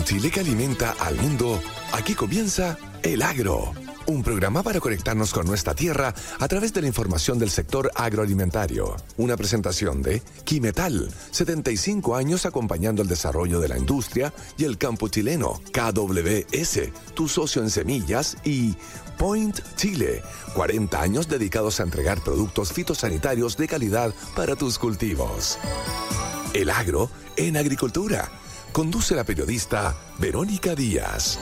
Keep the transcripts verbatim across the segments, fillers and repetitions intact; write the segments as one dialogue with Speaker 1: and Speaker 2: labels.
Speaker 1: Chile que alimenta al mundo, aquí comienza El Agro, un programa para conectarnos con nuestra tierra a través de la información del sector agroalimentario. Una presentación de Quimetal, setenta y cinco años acompañando el desarrollo de la industria y el campo chileno. K W S, tu socio en semillas, y Point Chile, cuarenta años dedicados a entregar productos fitosanitarios de calidad para tus cultivos. El Agro en agricultura. Conduce la periodista Verónica Díaz.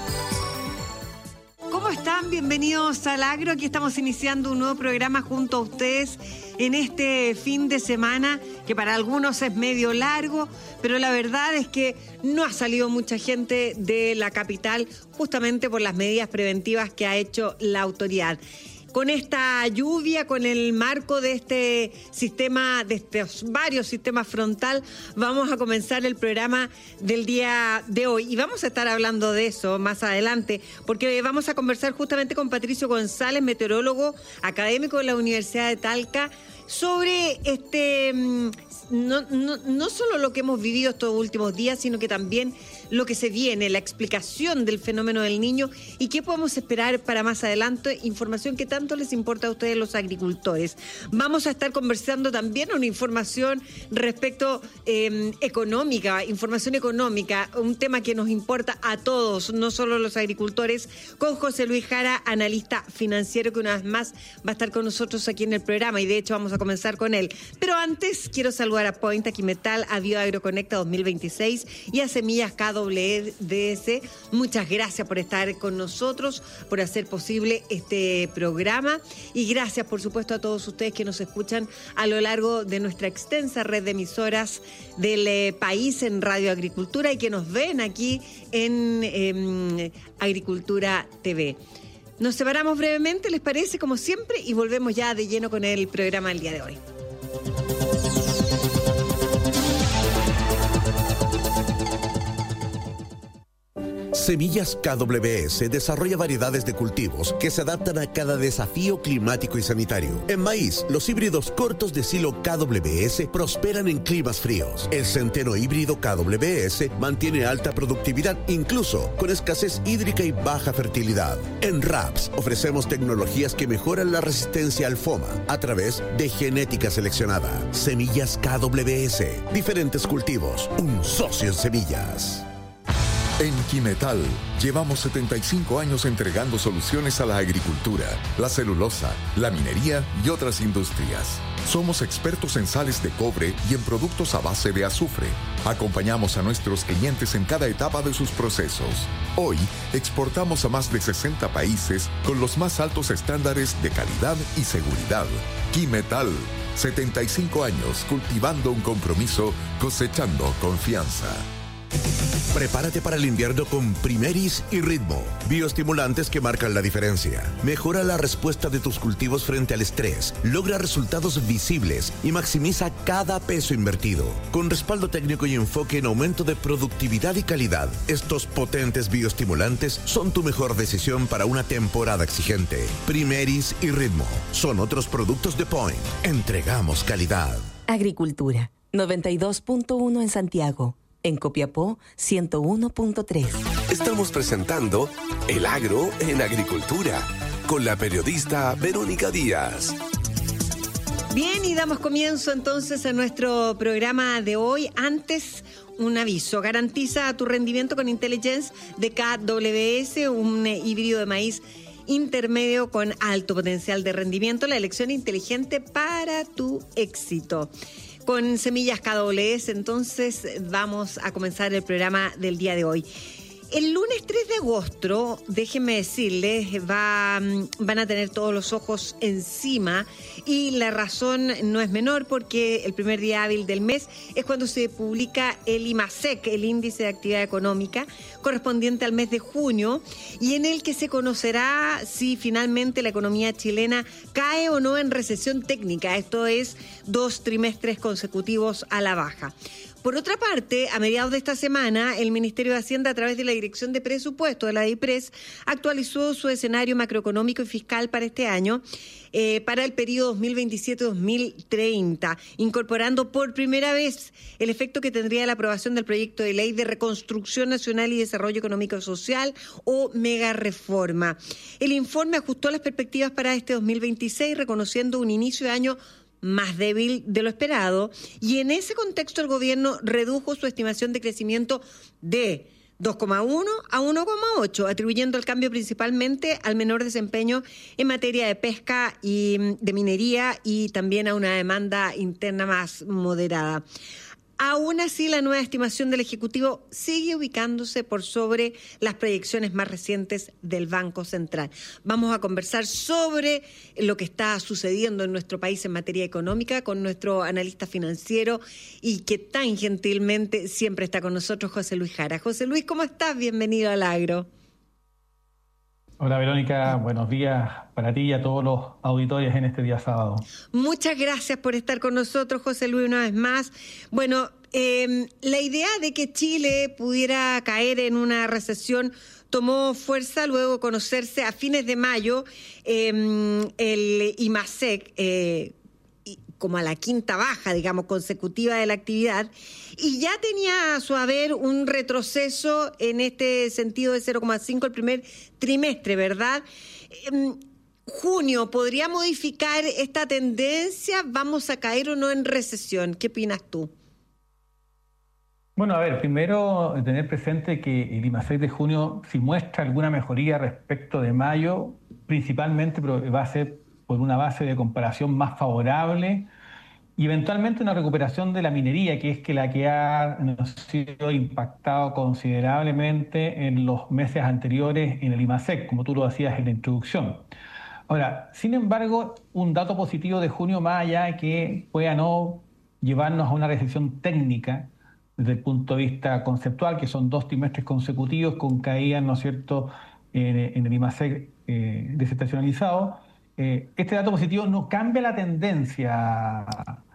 Speaker 2: ¿Cómo están? Bienvenidos al Agro. Aquí estamos iniciando un nuevo programa junto a ustedes en este fin de semana, que para algunos es medio largo, pero la verdad es que no ha salido mucha gente de la capital justamente por las medidas preventivas que ha hecho la autoridad. Con esta lluvia, con el marco de este sistema, de estos varios sistemas frontal, vamos a comenzar el programa del día de hoy. Y vamos a estar hablando de eso más adelante, porque vamos a conversar justamente con Patricio González, meteorólogo académico de la Universidad de Talca, sobre este no, no, no solo lo que hemos vivido estos últimos días, sino que también lo que se viene, la explicación del fenómeno del Niño y qué podemos esperar para más adelante, información que tanto les importa a ustedes los agricultores. Vamos a estar conversando también una información respecto eh, económica, información económica, un tema que nos importa a todos, no solo a los agricultores, con José Luis Jara, analista financiero, que una vez más va a estar con nosotros aquí en el programa, y de hecho vamos a comenzar con él. Pero antes quiero saludar a Point, a Quimetal, a BioAgroConecta dos mil veintiséis y a Semillas K W S. Muchas gracias por estar con nosotros, por hacer posible este programa, y gracias por supuesto a todos ustedes que nos escuchan a lo largo de nuestra extensa red de emisoras del eh, país en Radio Agricultura y que nos ven aquí en eh, Agricultura T V. Nos separamos brevemente, ¿les parece? Como siempre, y volvemos ya de lleno con el programa del día de hoy.
Speaker 3: Semillas K W S desarrolla variedades de cultivos que se adaptan a cada desafío climático y sanitario. En maíz, los híbridos cortos de silo K W S prosperan en climas fríos. El centeno híbrido K W S mantiene alta productividad, incluso con escasez hídrica y baja fertilidad. En Raps ofrecemos tecnologías que mejoran la resistencia al FOMA a través de genética seleccionada. Semillas K W S, diferentes cultivos, un socio en semillas.
Speaker 1: En Quimetal llevamos setenta y cinco años entregando soluciones a la agricultura, la celulosa, la minería y otras industrias. Somos expertos en sales de cobre y en productos a base de azufre. Acompañamos a nuestros clientes en cada etapa de sus procesos. Hoy exportamos a más de sesenta países con los más altos estándares de calidad y seguridad. Quimetal, setenta y cinco años cultivando un compromiso, cosechando confianza.
Speaker 3: Prepárate para el invierno con Primeris y Ritmo, bioestimulantes que marcan la diferencia. Mejora la respuesta de tus cultivos frente al estrés, logra resultados visibles y maximiza cada peso invertido. Con respaldo técnico y enfoque en aumento de productividad y calidad, estos potentes bioestimulantes son tu mejor decisión para una temporada exigente. Primeris y Ritmo son otros productos de Point. Entregamos calidad.
Speaker 4: Agricultura, noventa y dos punto uno en Santiago. En Copiapó, ciento uno punto tres.
Speaker 1: Estamos presentando El Agro en Agricultura con la periodista Verónica Díaz.
Speaker 2: Bien, y damos comienzo entonces a nuestro programa de hoy. Antes, un aviso. Garantiza tu rendimiento con Intelligence de K W S, un híbrido de maíz intermedio con alto potencial de rendimiento. La elección inteligente para tu éxito. Con Semillas K W S, entonces, vamos a comenzar el programa del día de hoy. El lunes tres de agosto, déjenme decirles, va, van a tener todos los ojos encima, y la razón no es menor porque el primer día hábil del mes es cuando se publica el IMASEC, el Índice de Actividad Económica, correspondiente al mes de junio, y en el que se conocerá si finalmente la economía chilena cae o no en recesión técnica, esto es, dos trimestres consecutivos a la baja. Por otra parte, a mediados de esta semana, el Ministerio de Hacienda, a través de la Dirección de Presupuesto de la DIPRES, actualizó su escenario macroeconómico y fiscal para este año, eh, para el periodo dos mil veintisiete a dos mil treinta, incorporando por primera vez el efecto que tendría la aprobación del proyecto de ley de Reconstrucción Nacional y Desarrollo Económico y Social, o mega reforma. El informe ajustó las perspectivas para este dos mil veintiséis, reconociendo un inicio de año más débil de lo esperado, y en ese contexto el gobierno redujo su estimación de crecimiento de dos coma uno a uno coma ocho, atribuyendo el cambio principalmente al menor desempeño en materia de pesca y de minería, y también a una demanda interna más moderada. Aún así, la nueva estimación del Ejecutivo sigue ubicándose por sobre las proyecciones más recientes del Banco Central. Vamos a conversar sobre lo que está sucediendo en nuestro país en materia económica con nuestro analista financiero y que tan gentilmente siempre está con nosotros, José Luis Jara. José Luis, ¿cómo estás? Bienvenido al Agro.
Speaker 5: Hola Verónica, buenos días para ti y a todos los auditores en este día sábado.
Speaker 2: Muchas gracias por estar con nosotros, José Luis, una vez más. Bueno, eh, la idea de que Chile pudiera caer en una recesión tomó fuerza luego de conocerse a fines de mayo eh, el IMASEC, eh, como a la quinta baja, digamos, consecutiva de la actividad, y ya tenía a su haber un retroceso en este sentido de cero coma cinco el primer trimestre, ¿verdad? Eh, junio, ¿podría modificar esta tendencia? ¿Vamos a caer o no en recesión? ¿Qué opinas tú?
Speaker 5: Bueno, a ver, primero tener presente que el IMASEC de junio sí muestra alguna mejoría respecto de mayo, principalmente, pero va a ser por una base de comparación más favorable y eventualmente una recuperación de la minería, que es que la que ha sido impactado considerablemente en los meses anteriores en el IMASEC, como tú lo hacías en la introducción. Ahora, sin embargo, un dato positivo de junio, más allá de que pueda no llevarnos a una recesión técnica desde el punto de vista conceptual, que son dos trimestres consecutivos con caídas, ¿no es cierto?, en, en el IMASEC eh, desestacionalizado. Eh, este dato positivo no cambia la tendencia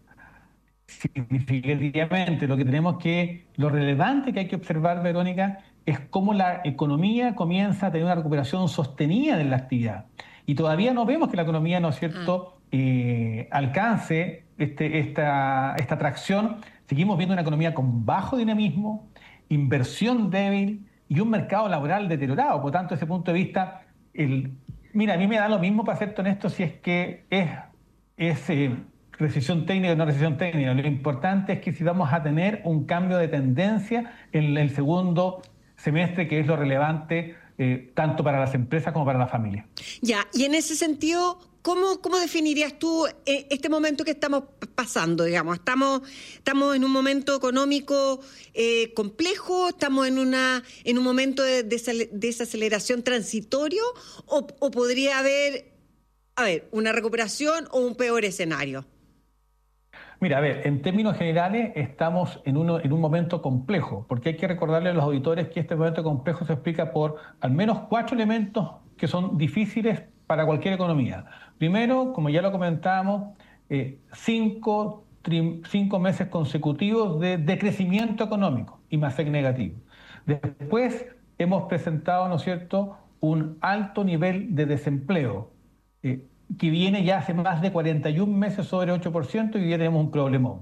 Speaker 5: significativamente. Lo que tenemos que, lo relevante que hay que observar, Verónica, es cómo la economía comienza a tener una recuperación sostenida de la actividad. Y todavía no vemos que la economía, ¿no es cierto?, eh, alcance este, esta, esta tracción. Seguimos viendo una economía con bajo dinamismo, inversión débil y un mercado laboral deteriorado. Por tanto, desde ese punto de vista, el Mira, a mí me da lo mismo, para serte honesto, si es que es, es eh, recesión técnica o no recesión técnica. Lo importante es que si vamos a tener un cambio de tendencia en el segundo semestre, que es lo relevante eh, tanto para las empresas como para la familia.
Speaker 2: Ya, y en ese sentido, ¿cómo, cómo definirías tú este momento que estamos pasando, digamos? ¿Estamos, estamos en un momento económico eh, complejo? ¿Estamos en una en un momento de desaceleración transitorio? ¿O, o podría haber, a ver, una recuperación o un peor escenario?
Speaker 5: Mira, a ver, en términos generales estamos en, uno, en un momento complejo, porque hay que recordarle a los auditores que este momento complejo se explica por al menos cuatro elementos que son difíciles para cualquier economía. Primero, como ya lo comentábamos, eh, cinco, tri, cinco meses consecutivos de decrecimiento económico, IMASEC negativo. Después hemos presentado, ¿no es cierto?, un alto nivel de desempleo, eh, que viene ya hace más de cuarenta y un meses sobre ocho por ciento, y ya tenemos un problemón.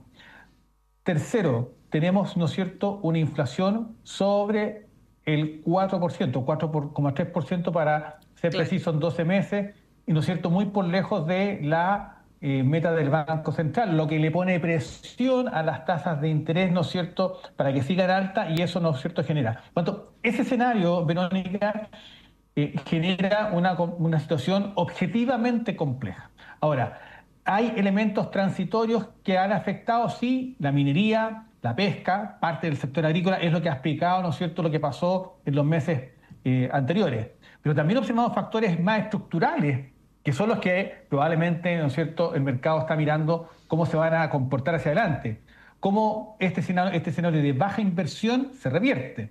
Speaker 5: Tercero, tenemos, ¿no es cierto?, una inflación sobre el cuatro por ciento, cuatro coma tres por ciento para ser preciso en doce meses, y, ¿no es cierto?, muy por lejos de la eh, meta del Banco Central, lo que le pone presión a las tasas de interés, ¿no es cierto?, para que sigan altas, y eso, ¿no es cierto?, genera. Por tanto, ese escenario, Verónica, Eh, genera una, una situación objetivamente compleja. Ahora, hay elementos transitorios que han afectado, sí, la minería, la pesca, parte del sector agrícola, es lo que ha explicado, ¿no es cierto?, lo que pasó en los meses eh, anteriores. Pero también observamos factores más estructurales, que son los que probablemente, ¿no es cierto?, el mercado está mirando cómo se van a comportar hacia adelante, cómo este escenario, este escenario de baja inversión se revierte.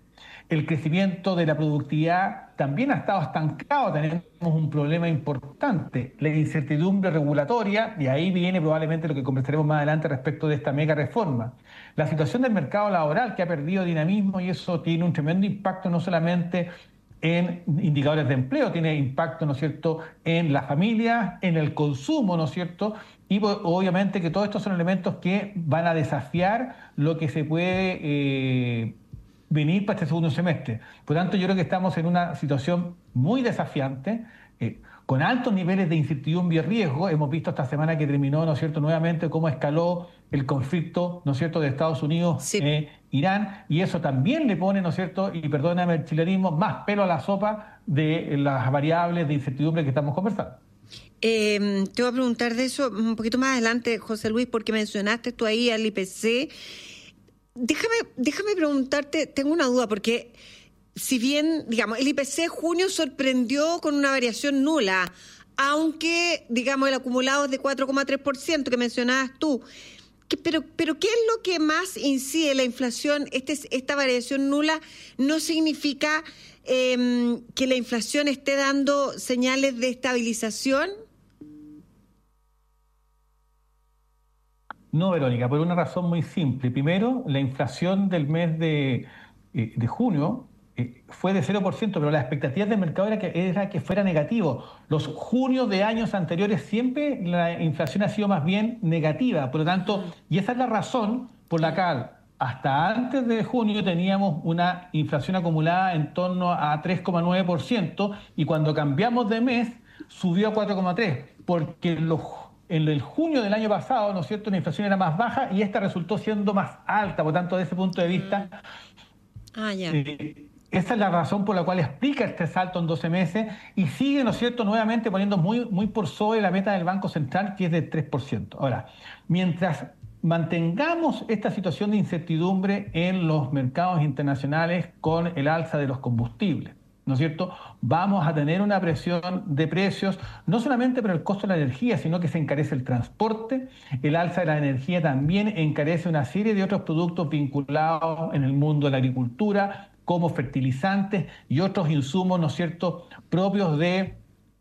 Speaker 5: El crecimiento de la productividad también ha estado estancado, tenemos un problema importante, la incertidumbre regulatoria, y ahí viene probablemente lo que conversaremos más adelante respecto de esta mega reforma. La situación del mercado laboral, que ha perdido dinamismo, y eso tiene un tremendo impacto no solamente en indicadores de empleo, tiene impacto, ¿no es cierto?, en las familias, en el consumo, ¿no es cierto?, y obviamente que todos estos son elementos que van a desafiar lo que se puede eh, venir para este segundo semestre. Por lo tanto, yo creo que estamos en una situación muy desafiante, eh, con altos niveles de incertidumbre y riesgo. Hemos visto esta semana que terminó, ¿no es cierto?, nuevamente cómo escaló el conflicto, ¿no es cierto?, de Estados Unidos,
Speaker 2: sí.
Speaker 5: eh, Irán, y eso también le pone, ¿no es cierto?, y perdóname el chilenismo, más pelo a la sopa de las variables de incertidumbre que estamos conversando.
Speaker 2: Eh, te voy a preguntar de eso un poquito más adelante, José Luis, porque mencionaste tú ahí al I P C. Déjame, déjame preguntarte, tengo una duda, porque si bien, digamos, el I P C junio sorprendió con una variación nula, aunque, digamos, el acumulado es de cuatro coma tres por ciento que mencionabas tú. ¿Qué, pero, pero ¿qué es lo que más incide la inflación? Este, esta variación nula no significa eh, que la inflación esté dando señales de estabilización.
Speaker 5: No, Verónica, por una razón muy simple. Primero, la inflación del mes de, eh, de junio eh, fue de cero por ciento, pero la expectativa del mercado era que, era que fuera negativo. Los junios de años anteriores siempre la inflación ha sido más bien negativa. Por lo tanto, y esa es la razón por la cual hasta antes de junio teníamos una inflación acumulada en torno a tres coma nueve por ciento y cuando cambiamos de mes subió a cuatro coma tres por ciento, porque los en el junio del año pasado, ¿no es cierto?, la inflación era más baja y esta resultó siendo más alta. Por tanto, desde ese punto de vista,
Speaker 2: ah, ya.
Speaker 5: eh, esa es la razón por la cual explica este salto en doce meses y sigue, ¿no es cierto?, nuevamente poniendo muy, muy por sobre la meta del Banco Central, que es de tres por ciento. Ahora, mientras mantengamos esta situación de incertidumbre en los mercados internacionales con el alza de los combustibles, ¿no es cierto?, vamos a tener una presión de precios, no solamente por el costo de la energía, sino que se encarece el transporte, el alza de la energía también encarece una serie de otros productos vinculados en el mundo de la agricultura, como fertilizantes y otros insumos, ¿no es cierto?, propios de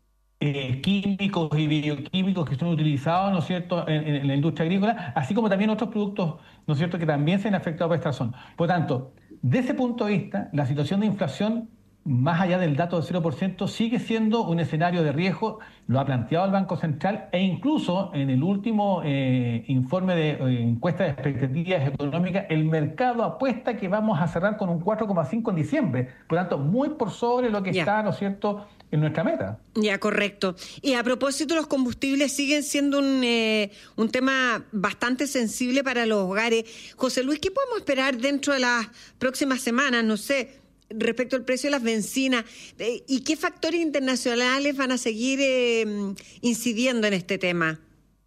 Speaker 5: eh, químicos y bioquímicos que son utilizados, ¿no es cierto?, en, en la industria agrícola, así como también otros productos, ¿no es cierto?, que también se han afectado por esta razón. Por tanto, desde ese punto de vista, la situación de inflación, más allá del dato del cero por ciento, sigue siendo un escenario de riesgo, lo ha planteado el Banco Central e incluso en el último eh, informe de eh, encuesta de expectativas económicas, el mercado apuesta que vamos a cerrar con un cuatro coma cinco en diciembre, por lo tanto, muy por sobre lo que yeah. está, ¿no es cierto?, en nuestra meta.
Speaker 2: Ya, correcto. Y a propósito, los combustibles siguen siendo un, eh, un tema bastante sensible para los hogares. José Luis, ¿qué podemos esperar dentro de las próximas semanas? No sé, respecto al precio de las bencinas, eh, ¿y qué factores internacionales van a seguir eh, incidiendo en este tema?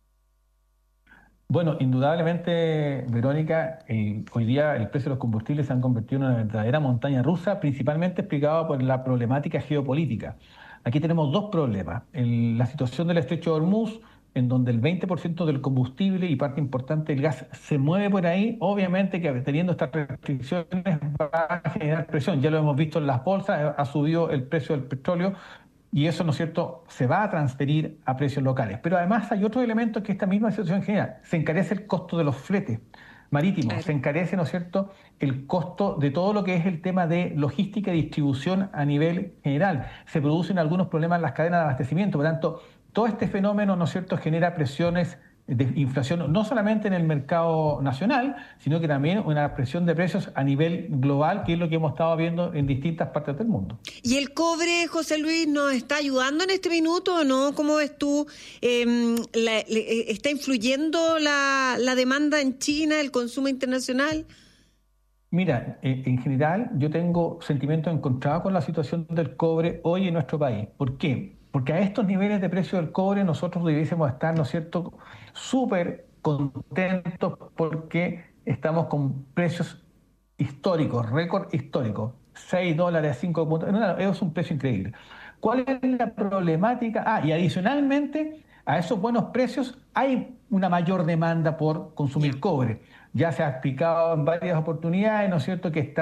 Speaker 5: Bueno, indudablemente, Verónica, eh, hoy día el precio de los combustibles se han convertido en una verdadera montaña rusa, principalmente explicado por la problemática geopolítica. Aquí tenemos dos problemas. El, la situación del estrecho de Hormuz, en donde el veinte por ciento del combustible y parte importante del gas se mueve por ahí, obviamente que teniendo estas restricciones va a generar presión. Ya lo hemos visto en las bolsas, ha subido el precio del petróleo y eso, ¿no es cierto?, se va a transferir a precios locales. Pero además hay otro elemento que esta misma situación genera. Se encarece el costo de los fletes marítimos, claro. Se encarece, ¿no es cierto?, el costo de todo lo que es el tema de logística y distribución a nivel general. Se producen algunos problemas en las cadenas de abastecimiento, por lo tanto, todo este fenómeno, ¿no es cierto?, genera presiones de inflación no solamente en el mercado nacional, sino que también una presión de precios a nivel global, que es lo que hemos estado viendo en distintas partes del mundo.
Speaker 2: ¿Y el cobre, José Luis, nos está ayudando en este minuto o no? ¿Cómo ves tú? Eh, la, le, ¿Está influyendo la, la demanda en China, el consumo internacional?
Speaker 5: Mira, eh, en general yo tengo sentimientos encontrados con la situación del cobre hoy en nuestro país. ¿Por qué? Porque a estos niveles de precio del cobre nosotros debiésemos estar, ¿no es cierto?, súper contentos porque estamos con precios históricos, récord histórico, seis dólares, cinco puntos, no, es un precio increíble. ¿Cuál es la problemática? Ah, y adicionalmente a esos buenos precios hay una mayor demanda por consumir cobre. Ya se ha explicado en varias oportunidades, ¿no es cierto?, que está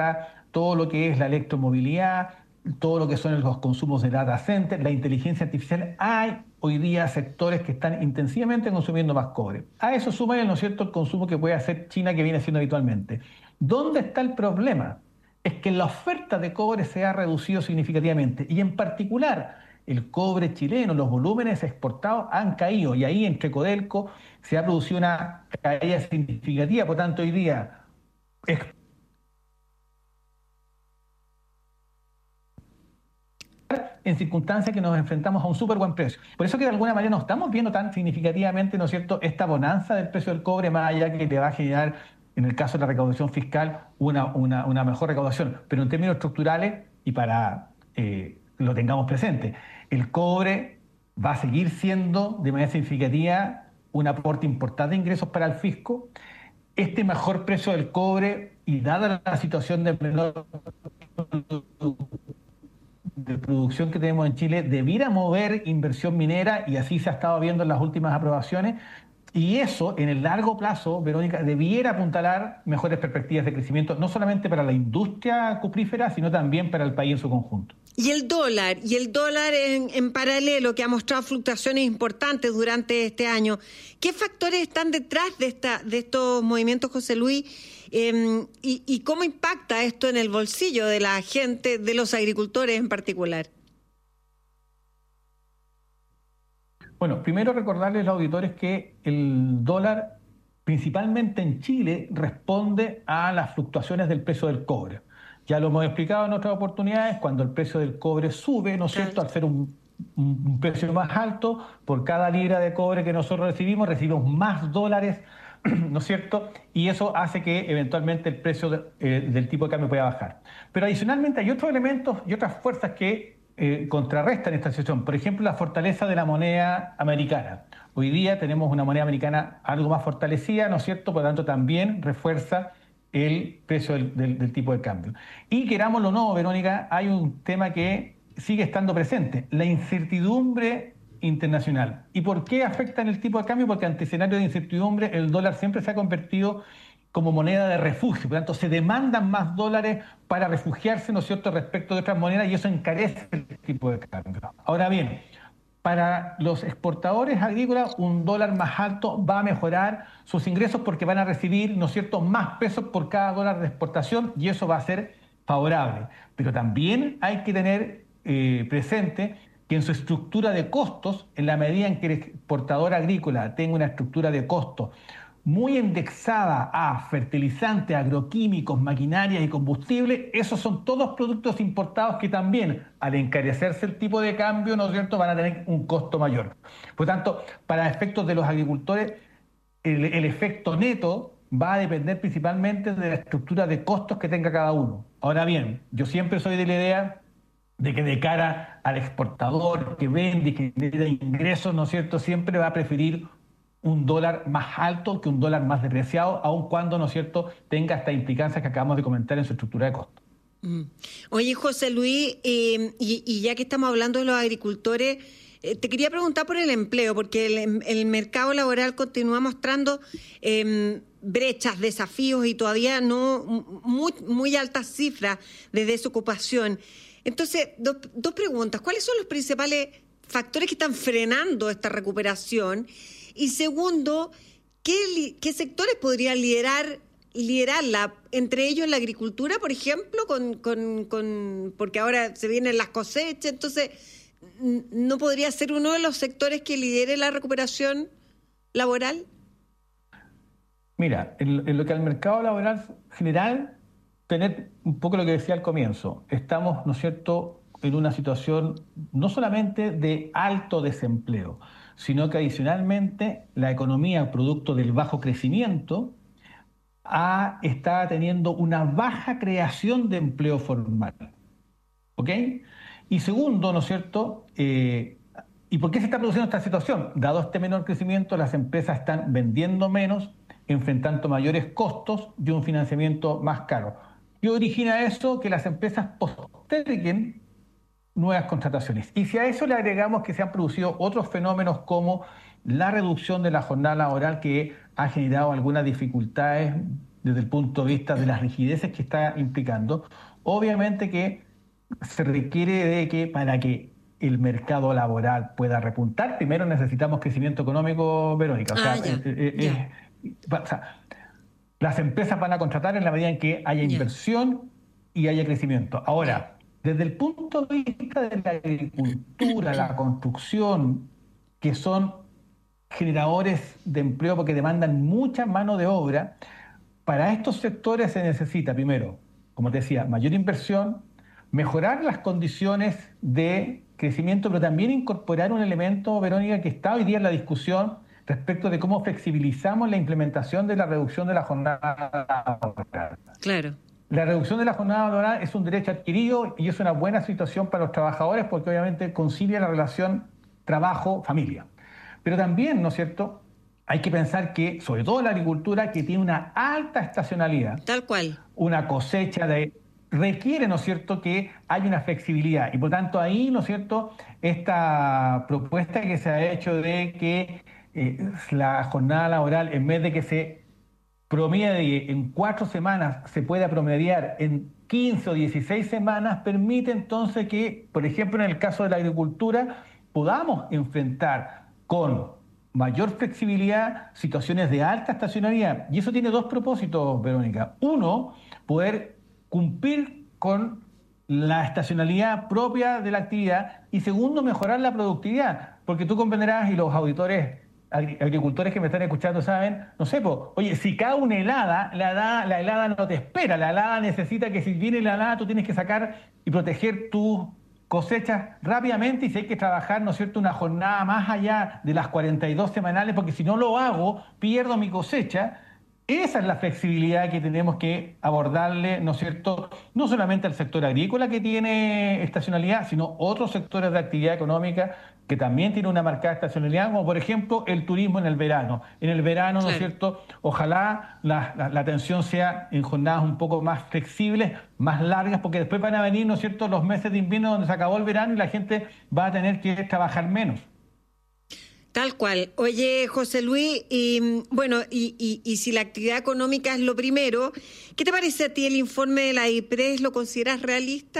Speaker 5: todo lo que es la electromovilidad, todo lo que son los consumos de data center, la inteligencia artificial. Hay hoy día sectores que están intensivamente consumiendo más cobre. A eso suma, ¿no es cierto?, el consumo que puede hacer China, que viene haciendo habitualmente. ¿Dónde está el problema? Es que la oferta de cobre se ha reducido significativamente, y en particular el cobre chileno, los volúmenes exportados han caído, y ahí entre Codelco se ha producido una caída significativa. Por tanto, hoy día es en circunstancias que nos enfrentamos a un súper buen precio. Por eso que de alguna manera no estamos viendo tan significativamente, ¿no es cierto?, esta bonanza del precio del cobre, más allá que te va a generar, en el caso de la recaudación fiscal, una, una, una mejor recaudación. Pero en términos estructurales, y para eh, lo tengamos presente, el cobre va a seguir siendo de manera significativa un aporte importante de ingresos para el fisco. Este mejor precio del cobre, y dada la situación de menor de producción que tenemos en Chile, debiera mover inversión minera, y así se ha estado viendo en las últimas aprobaciones, y eso en el largo plazo, Verónica, debiera apuntalar mejores perspectivas de crecimiento, no solamente para la industria cuprífera, sino también para el país en su conjunto.
Speaker 2: Y el dólar, y el dólar en, en paralelo, que ha mostrado fluctuaciones importantes durante este año. ¿Qué factores están detrás de, esta, de estos movimientos, José Luis? Eh, y, ¿Y cómo impacta esto en el bolsillo de la gente, de los agricultores en particular?
Speaker 5: Bueno, primero recordarles a los auditores que el dólar, principalmente en Chile, responde a las fluctuaciones del precio del cobre. Ya lo hemos explicado en otras oportunidades, cuando el precio del cobre sube, ¿no es cierto?, al ser un, un, un precio más alto, por cada libra de cobre que nosotros recibimos, recibimos más dólares, ¿no es cierto?, y eso hace que eventualmente el precio de, eh, del tipo de cambio pueda bajar. Pero adicionalmente hay otros elementos y otras fuerzas que eh, contrarrestan esta situación. Por ejemplo, la fortaleza de la moneda americana. Hoy día tenemos una moneda americana algo más fortalecida, ¿no es cierto?, por lo tanto también refuerza el precio del, del, del tipo de cambio. Y querámoslo o no, Verónica, hay un tema que sigue estando presente, la incertidumbre internacional. ¿Y por qué afecta en el tipo de cambio? Porque ante escenario de incertidumbre el dólar siempre se ha convertido como moneda de refugio, por lo tanto se demandan más dólares para refugiarse, ¿no es cierto?, respecto de otras monedas, y eso encarece el tipo de cambio. Ahora bien, para los exportadores agrícolas, un dólar más alto va a mejorar sus ingresos porque van a recibir, ¿no es cierto?, más pesos por cada dólar de exportación, y eso va a ser favorable. Pero también hay que tener eh, presente que en su estructura de costos, en la medida en que el exportador agrícola tenga una estructura de costos muy indexada a fertilizantes, agroquímicos, maquinarias y combustibles, esos son todos productos importados que también, al encarecerse el tipo de cambio, ¿no es cierto?, van a tener un costo mayor. Por tanto, para efectos de los agricultores, el, el efecto neto va a depender principalmente de la estructura de costos que tenga cada uno. Ahora bien, yo siempre soy de la idea de que de cara al exportador que vende y que genera ingresos, ¿no es cierto?, siempre va a preferir un dólar más alto que un dólar más depreciado, aun cuando, ¿no es cierto?, tenga esta implicancia que acabamos de comentar en su estructura de costos.
Speaker 2: Mm. Oye, José Luis, eh, y, y ya que estamos hablando de los agricultores, eh, te quería preguntar por el empleo, porque el, el mercado laboral continúa mostrando eh, brechas, desafíos y todavía no muy, muy altas cifras de desocupación. Entonces, dos, dos preguntas. ¿Cuáles son los principales factores que están frenando esta recuperación? Y segundo, ¿qué, qué sectores podrían liderar, liderarla? Entre ellos la agricultura, por ejemplo, con, con, con, porque ahora se vienen las cosechas. Entonces, ¿no podría ser uno de los sectores que lidere la recuperación laboral?
Speaker 5: Mira, en, en lo que al mercado laboral general, tener un poco lo que decía al comienzo. Estamos, ¿no es cierto?, en una situación no solamente de alto desempleo, sino que adicionalmente la economía, producto del bajo crecimiento, ha, está teniendo una baja creación de empleo formal. ¿Ok? Y segundo, ¿no es cierto?, eh, ¿y por qué se está produciendo esta situación? Dado este menor crecimiento, las empresas están vendiendo menos, enfrentando mayores costos y un financiamiento más caro. ¿Qué origina eso? Que las empresas posterguen nuevas contrataciones. Y si a eso le agregamos que se han producido otros fenómenos como la reducción de la jornada laboral, que ha generado algunas dificultades desde el punto de vista de las rigideces que está implicando, Obviamente que se requiere de que para que el mercado laboral pueda repuntar, primero necesitamos crecimiento económico, Verónica. O sea,
Speaker 2: Ah, ya,
Speaker 5: eh, eh,
Speaker 2: ya.
Speaker 5: eh, o sea, las empresas van a contratar en la medida en que haya
Speaker 2: Ya.
Speaker 5: inversión y haya crecimiento. Ahora, desde el punto de vista de la agricultura, la construcción, que son generadores de empleo porque demandan mucha mano de obra, para estos sectores se necesita, primero, como te decía, mayor inversión, mejorar las condiciones de crecimiento, pero también incorporar un elemento, Verónica, que está hoy día en la discusión respecto de cómo flexibilizamos la implementación de la reducción de la jornada laboral.
Speaker 2: Claro.
Speaker 5: La reducción de la jornada laboral es un derecho adquirido y es una buena situación para los trabajadores porque obviamente concilia la relación trabajo-familia. Pero también, ¿no es cierto?, hay que pensar que, sobre todo la agricultura, que tiene una alta estacionalidad,
Speaker 2: Tal cual.
Speaker 5: una cosecha de... requiere, ¿no es cierto?, que haya una flexibilidad. Y por tanto ahí, ¿no es cierto?, esta propuesta que se ha hecho de que eh, la jornada laboral, en vez de que se promedie en cuatro semanas, se pueda promediar en quince o dieciséis semanas, permite entonces que, por ejemplo, en el caso de la agricultura, podamos enfrentar con mayor flexibilidad situaciones de alta estacionalidad. Y eso tiene dos propósitos, Verónica. Uno, poder cumplir con la estacionalidad propia de la actividad y segundo, mejorar la productividad, porque tú comprenderás y los auditores agricultores que me están escuchando saben, no sé, po, oye, si cae una helada, la helada, la helada no te espera, la helada necesita que si viene la helada tú tienes que sacar y proteger tus cosechas rápidamente y si hay que trabajar, ¿no es cierto?, una jornada más allá de las cuarenta y dos semanales, porque si no lo hago, pierdo mi cosecha. Esa es la flexibilidad que tenemos que abordarle, ¿no es cierto?, no solamente al sector agrícola que tiene estacionalidad, sino otros sectores de actividad económica que también tienen una marcada estacionalidad, como por ejemplo el turismo en el verano. En el verano, ¿no es cierto?, ojalá la, la, la atención sea en jornadas un poco más flexibles, más largas, porque después van a venir, ¿no es cierto?, los meses de invierno donde se acabó el verano y la gente va a tener que trabajar menos.
Speaker 2: Tal cual. Oye, José Luis, y bueno, y, y, y si la actividad económica es lo primero, ¿qué te parece a ti el informe de la IPRES? ¿Lo consideras realista?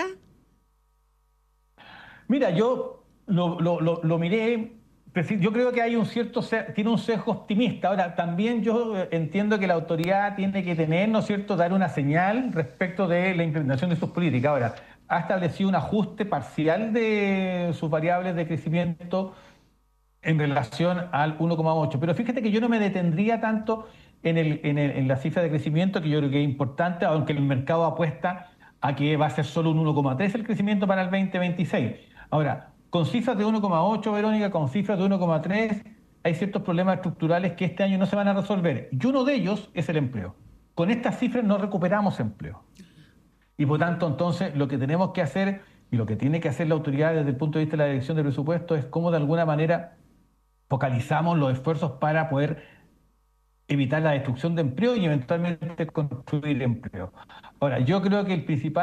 Speaker 5: Mira, yo lo, lo, lo, lo miré, yo creo que hay un cierto, tiene un sesgo optimista. Ahora, también yo entiendo que la autoridad tiene que tener, ¿no es cierto?, dar una señal respecto de la implementación de sus políticas. Ahora, ha establecido un ajuste parcial de sus variables de crecimiento en relación al uno coma ocho. Pero fíjate que yo no me detendría tanto en, el, en, el, en la cifra de crecimiento, que yo creo que es importante, aunque el mercado apuesta a que va a ser solo un uno coma tres el crecimiento para el veinte veintiséis. Ahora, con cifras de uno coma ocho, Verónica, con cifras de uno coma tres, hay ciertos problemas estructurales que este año no se van a resolver. Y uno de ellos es el empleo. Con estas cifras no recuperamos empleo. Y por tanto, entonces, lo que tenemos que hacer, y lo que tiene que hacer la autoridad desde el punto de vista de la dirección de presupuesto, es cómo de alguna manera focalizamos los esfuerzos para poder evitar la destrucción de empleo y eventualmente construir empleo. Ahora, yo creo que el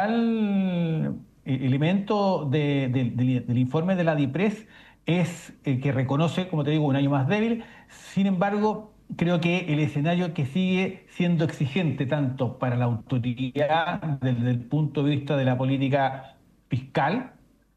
Speaker 5: principal elemento de, de, de, del informe de la DIPRES es eh, que reconoce, como te digo, un año más débil. Sin embargo, creo que el escenario que sigue siendo exigente tanto para la autoridad desde el punto de vista de la política fiscal,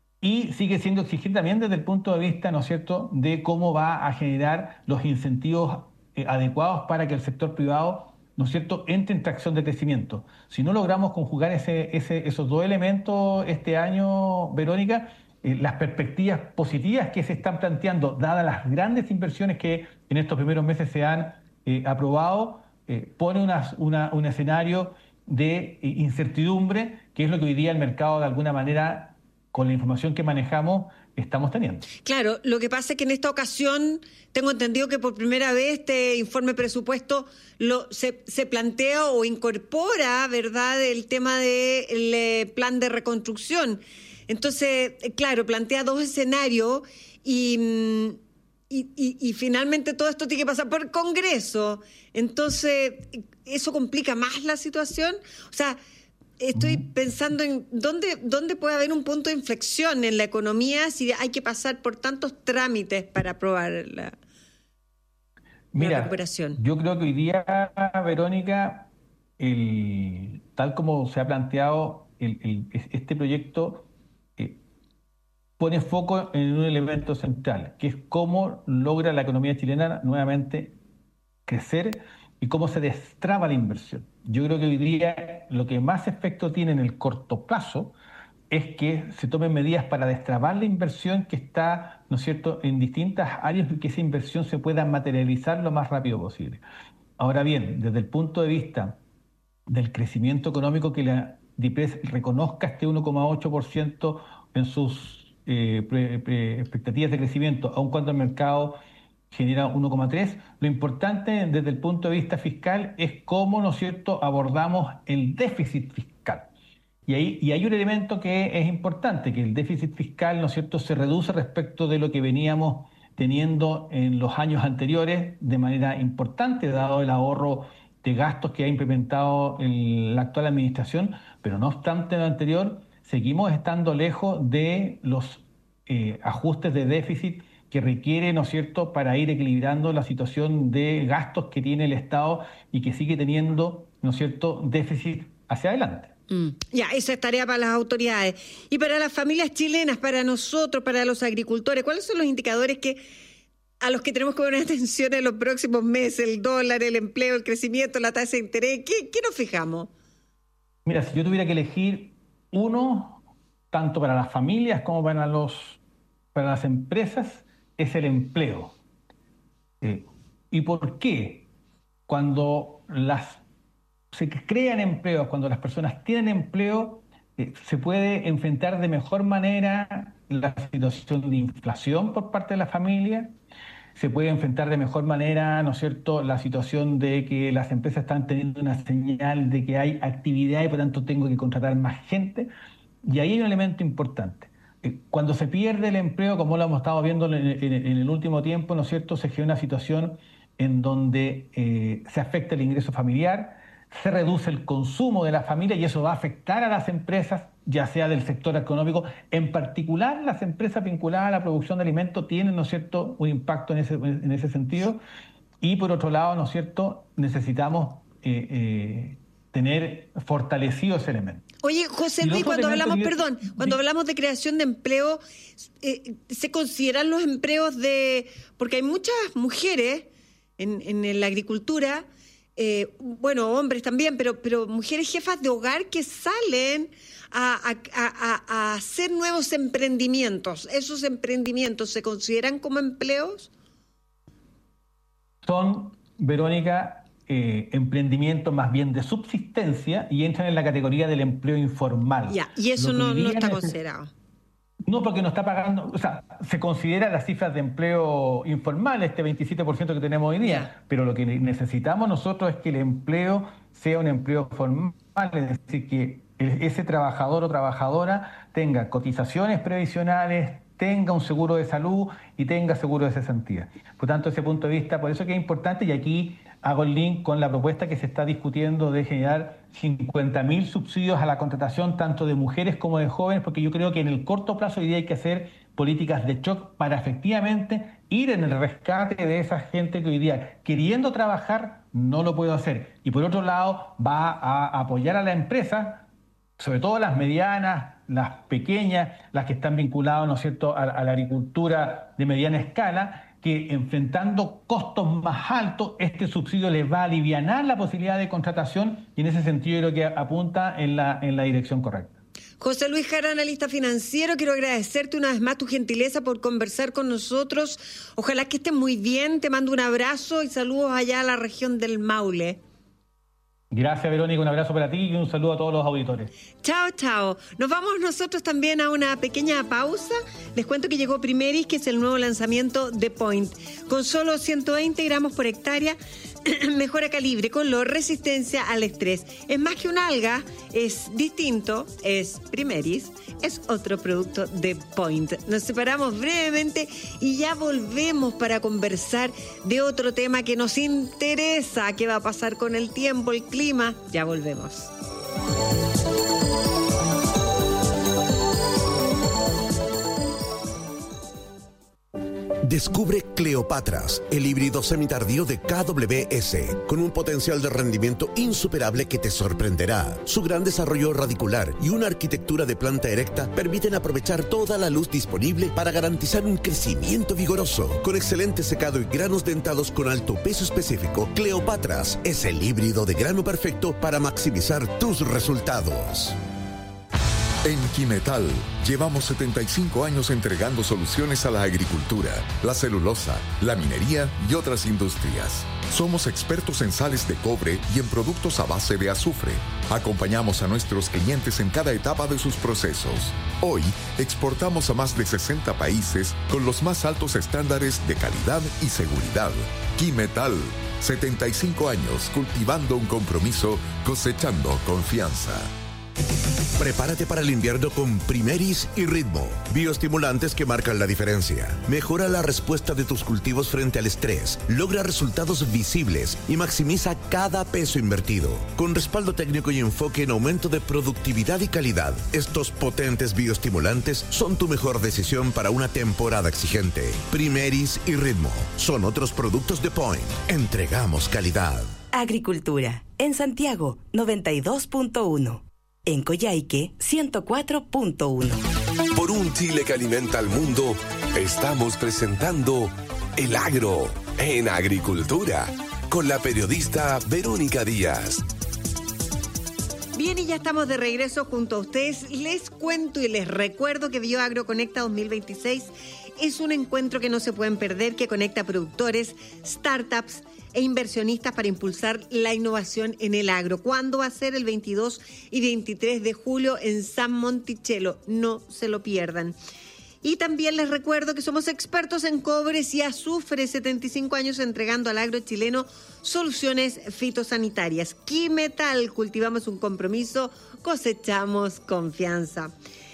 Speaker 5: y sigue siendo exigente también desde el punto de vista, ¿no es cierto?, de cómo va a generar los incentivos eh, adecuados para que el sector privado, ¿no es cierto?, entre en tracción de crecimiento. Si no logramos conjugar ese, ese, esos dos elementos este año, Verónica, eh, las perspectivas positivas que se están planteando, dadas las grandes inversiones que en estos primeros meses se han eh, aprobado, eh, pone una, una, un escenario de eh, incertidumbre, que es lo que hoy día el mercado de alguna manera, con la información que manejamos, estamos teniendo.
Speaker 2: Claro, lo que pasa es que en esta ocasión tengo entendido que por primera vez este informe presupuesto lo, se, se plantea o incorpora, ¿verdad?, el tema del de plan de reconstrucción. Entonces, claro, plantea dos escenarios y, y, y, y finalmente todo esto tiene que pasar por el Congreso. Entonces, ¿eso complica más la situación? O sea, estoy pensando en dónde, dónde puede haber un punto de inflexión en la economía si hay que pasar por tantos trámites para aprobar la,
Speaker 5: Mira,
Speaker 2: la recuperación.
Speaker 5: Yo creo que hoy día, Verónica, el, tal como se ha planteado, el, el, este proyecto eh, pone foco en un elemento central, que es cómo logra la economía chilena nuevamente crecer y cómo se destraba la inversión. Yo creo que hoy día lo que más efecto tiene en el corto plazo es que se tomen medidas para destrabar la inversión que está, ¿no es cierto?, en distintas áreas y que esa inversión se pueda materializar lo más rápido posible. Ahora bien, desde el punto de vista del crecimiento económico, que la DIPRES reconozca este uno coma ocho por ciento en sus eh, pre, pre, expectativas de crecimiento, aun cuando el mercado genera uno coma tres, lo importante desde el punto de vista fiscal es cómo, ¿no es cierto?, abordamos el déficit fiscal. Y ahí y hay un elemento que es importante, que el déficit fiscal, ¿no es cierto?, se reduce respecto de lo que veníamos teniendo en los años anteriores de manera importante, dado el ahorro de gastos que ha implementado el, la actual administración, pero no obstante lo anterior, seguimos estando lejos de los eh, ajustes de déficit que requiere, ¿no es cierto?, para ir equilibrando la situación de gastos que tiene el Estado y que sigue teniendo, ¿no es cierto?, déficit hacia adelante.
Speaker 2: Mm. Ya, esa es tarea para las autoridades. Y para las familias chilenas, para nosotros, para los agricultores, ¿cuáles son los indicadores que a los que tenemos que poner atención en los próximos meses? El dólar, el empleo, el crecimiento, la tasa de interés. ¿Qué, qué nos fijamos?
Speaker 5: Mira, si yo tuviera que elegir uno, tanto para las familias como para, los, para las empresas, es el empleo. Eh, ¿Y por qué? Cuando las se crean empleos, cuando las personas tienen empleo, eh, se puede enfrentar de mejor manera la situación de inflación por parte de la familia, se puede enfrentar de mejor manera, ¿no es cierto?, la situación de que las empresas están teniendo una señal de que hay actividad y por tanto tengo que contratar más gente. Y ahí hay un elemento importante. Eh, cuando se pierde el empleo, como lo hemos estado viendo en, en, en el último tiempo, ¿no es cierto?, se genera una situación en donde eh, se afecta el ingreso familiar, se reduce el consumo de la familia y eso va a afectar a las empresas, ya sea del sector económico. En particular, las empresas vinculadas a la producción de alimentos tienen, ¿no es cierto?, un impacto en ese, en ese sentido. Y por otro lado, ¿no es cierto?, necesitamos eh, eh, tener fortalecido ese elemento.
Speaker 2: Oye, José Luis, cuando hablamos, perdón, cuando hablamos de creación de empleo, eh, ¿se consideran los empleos de...? Porque hay muchas mujeres en, en la agricultura... Eh, bueno, hombres también, pero, pero mujeres jefas de hogar que salen a, a, a, a hacer nuevos emprendimientos. ¿Esos emprendimientos se consideran como empleos?
Speaker 5: Son, Verónica, eh, emprendimientos más bien de subsistencia y entran en la categoría del empleo informal.
Speaker 2: Ya, y eso no, no está considerado.
Speaker 5: No, porque no está pagando, o sea, se considera las cifras de empleo informal, este veintisiete por ciento que tenemos hoy día, yeah. Pero lo que necesitamos nosotros es que el empleo sea un empleo formal, es decir, que ese trabajador o trabajadora tenga cotizaciones previsionales, tenga un seguro de salud y tenga seguro de cesantía. Por tanto, ese punto de vista, por eso que es importante, y aquí hago el link con la propuesta que se está discutiendo de generar cincuenta mil subsidios a la contratación tanto de mujeres como de jóvenes, porque yo creo que en el corto plazo hoy día hay que hacer políticas de shock para efectivamente ir en el rescate de esa gente que hoy día, queriendo trabajar, no lo puede hacer. Y por otro lado, va a apoyar a la empresa, sobre todo las medianas, las pequeñas, las que están vinculadas, ¿no es cierto?, a, a la agricultura de mediana escala, que enfrentando costos más altos, este subsidio les va a alivianar la posibilidad de contratación y en ese sentido creo que apunta en la, en la dirección correcta.
Speaker 2: José Luis Jara, analista financiero, quiero agradecerte una vez más tu gentileza por conversar con nosotros. Ojalá que estés muy bien, te mando un abrazo y saludos allá a la región del Maule.
Speaker 5: Gracias, Verónica, un abrazo para ti y un saludo a todos los auditores.
Speaker 2: Chao, chao. Nos vamos nosotros también a una pequeña pausa. Les cuento que llegó Primeris, que es el nuevo lanzamiento de Point. Con solo ciento veinte gramos por hectárea, mejora calibre, color, resistencia al estrés. Es más que una alga, es distinto, es Primeris, es otro producto de Point. Nos separamos brevemente y ya volvemos para conversar de otro tema que nos interesa. ¿Qué va a pasar con el tiempo, el clima? Ya volvemos.
Speaker 3: Descubre Cleopatras, el híbrido semitardío de K W S, con un potencial de rendimiento insuperable que te sorprenderá. Su gran desarrollo radicular y una arquitectura de planta erecta permiten aprovechar toda la luz disponible para garantizar un crecimiento vigoroso. Con excelente secado y granos dentados con alto peso específico, Cleopatras es el híbrido de grano perfecto para maximizar tus resultados.
Speaker 1: En Quimetal llevamos setenta y cinco años entregando soluciones a la agricultura, la celulosa, la minería y otras industrias. Somos expertos en sales de cobre y en productos a base de azufre. Acompañamos a nuestros clientes en cada etapa de sus procesos. Hoy exportamos a más de sesenta países con los más altos estándares de calidad y seguridad. Quimetal, setenta y cinco años cultivando un compromiso, cosechando confianza.
Speaker 3: Prepárate para el invierno con Primeris y Ritmo, bioestimulantes que marcan la diferencia. Mejora la respuesta de tus cultivos frente al estrés, logra resultados visibles y maximiza cada peso invertido. Con respaldo técnico y enfoque en aumento de productividad y calidad, estos potentes bioestimulantes son tu mejor decisión para una temporada exigente. Primeris y Ritmo son otros productos de Point. Entregamos calidad.
Speaker 4: Agricultura. En Santiago, noventa y dos punto uno. En Coyhaique, ciento cuatro punto uno.
Speaker 1: Por un Chile que alimenta al mundo, estamos presentando El Agro en Agricultura, con la periodista Verónica Díaz.
Speaker 2: Bien, y ya estamos de regreso junto a ustedes. Les cuento y les recuerdo que BioAgro Conecta dos mil veintiséis es un encuentro que no se pueden perder, que conecta productores, startups e inversionistas para impulsar la innovación en el agro. ¿Cuándo va a ser? El veintidós y veintitrés de julio en San Monticello. No se lo pierdan. Y también les recuerdo que somos expertos en cobres y azufre, setenta y cinco años entregando al agro chileno soluciones fitosanitarias. Quimetal, cultivamos un compromiso, cosechamos confianza.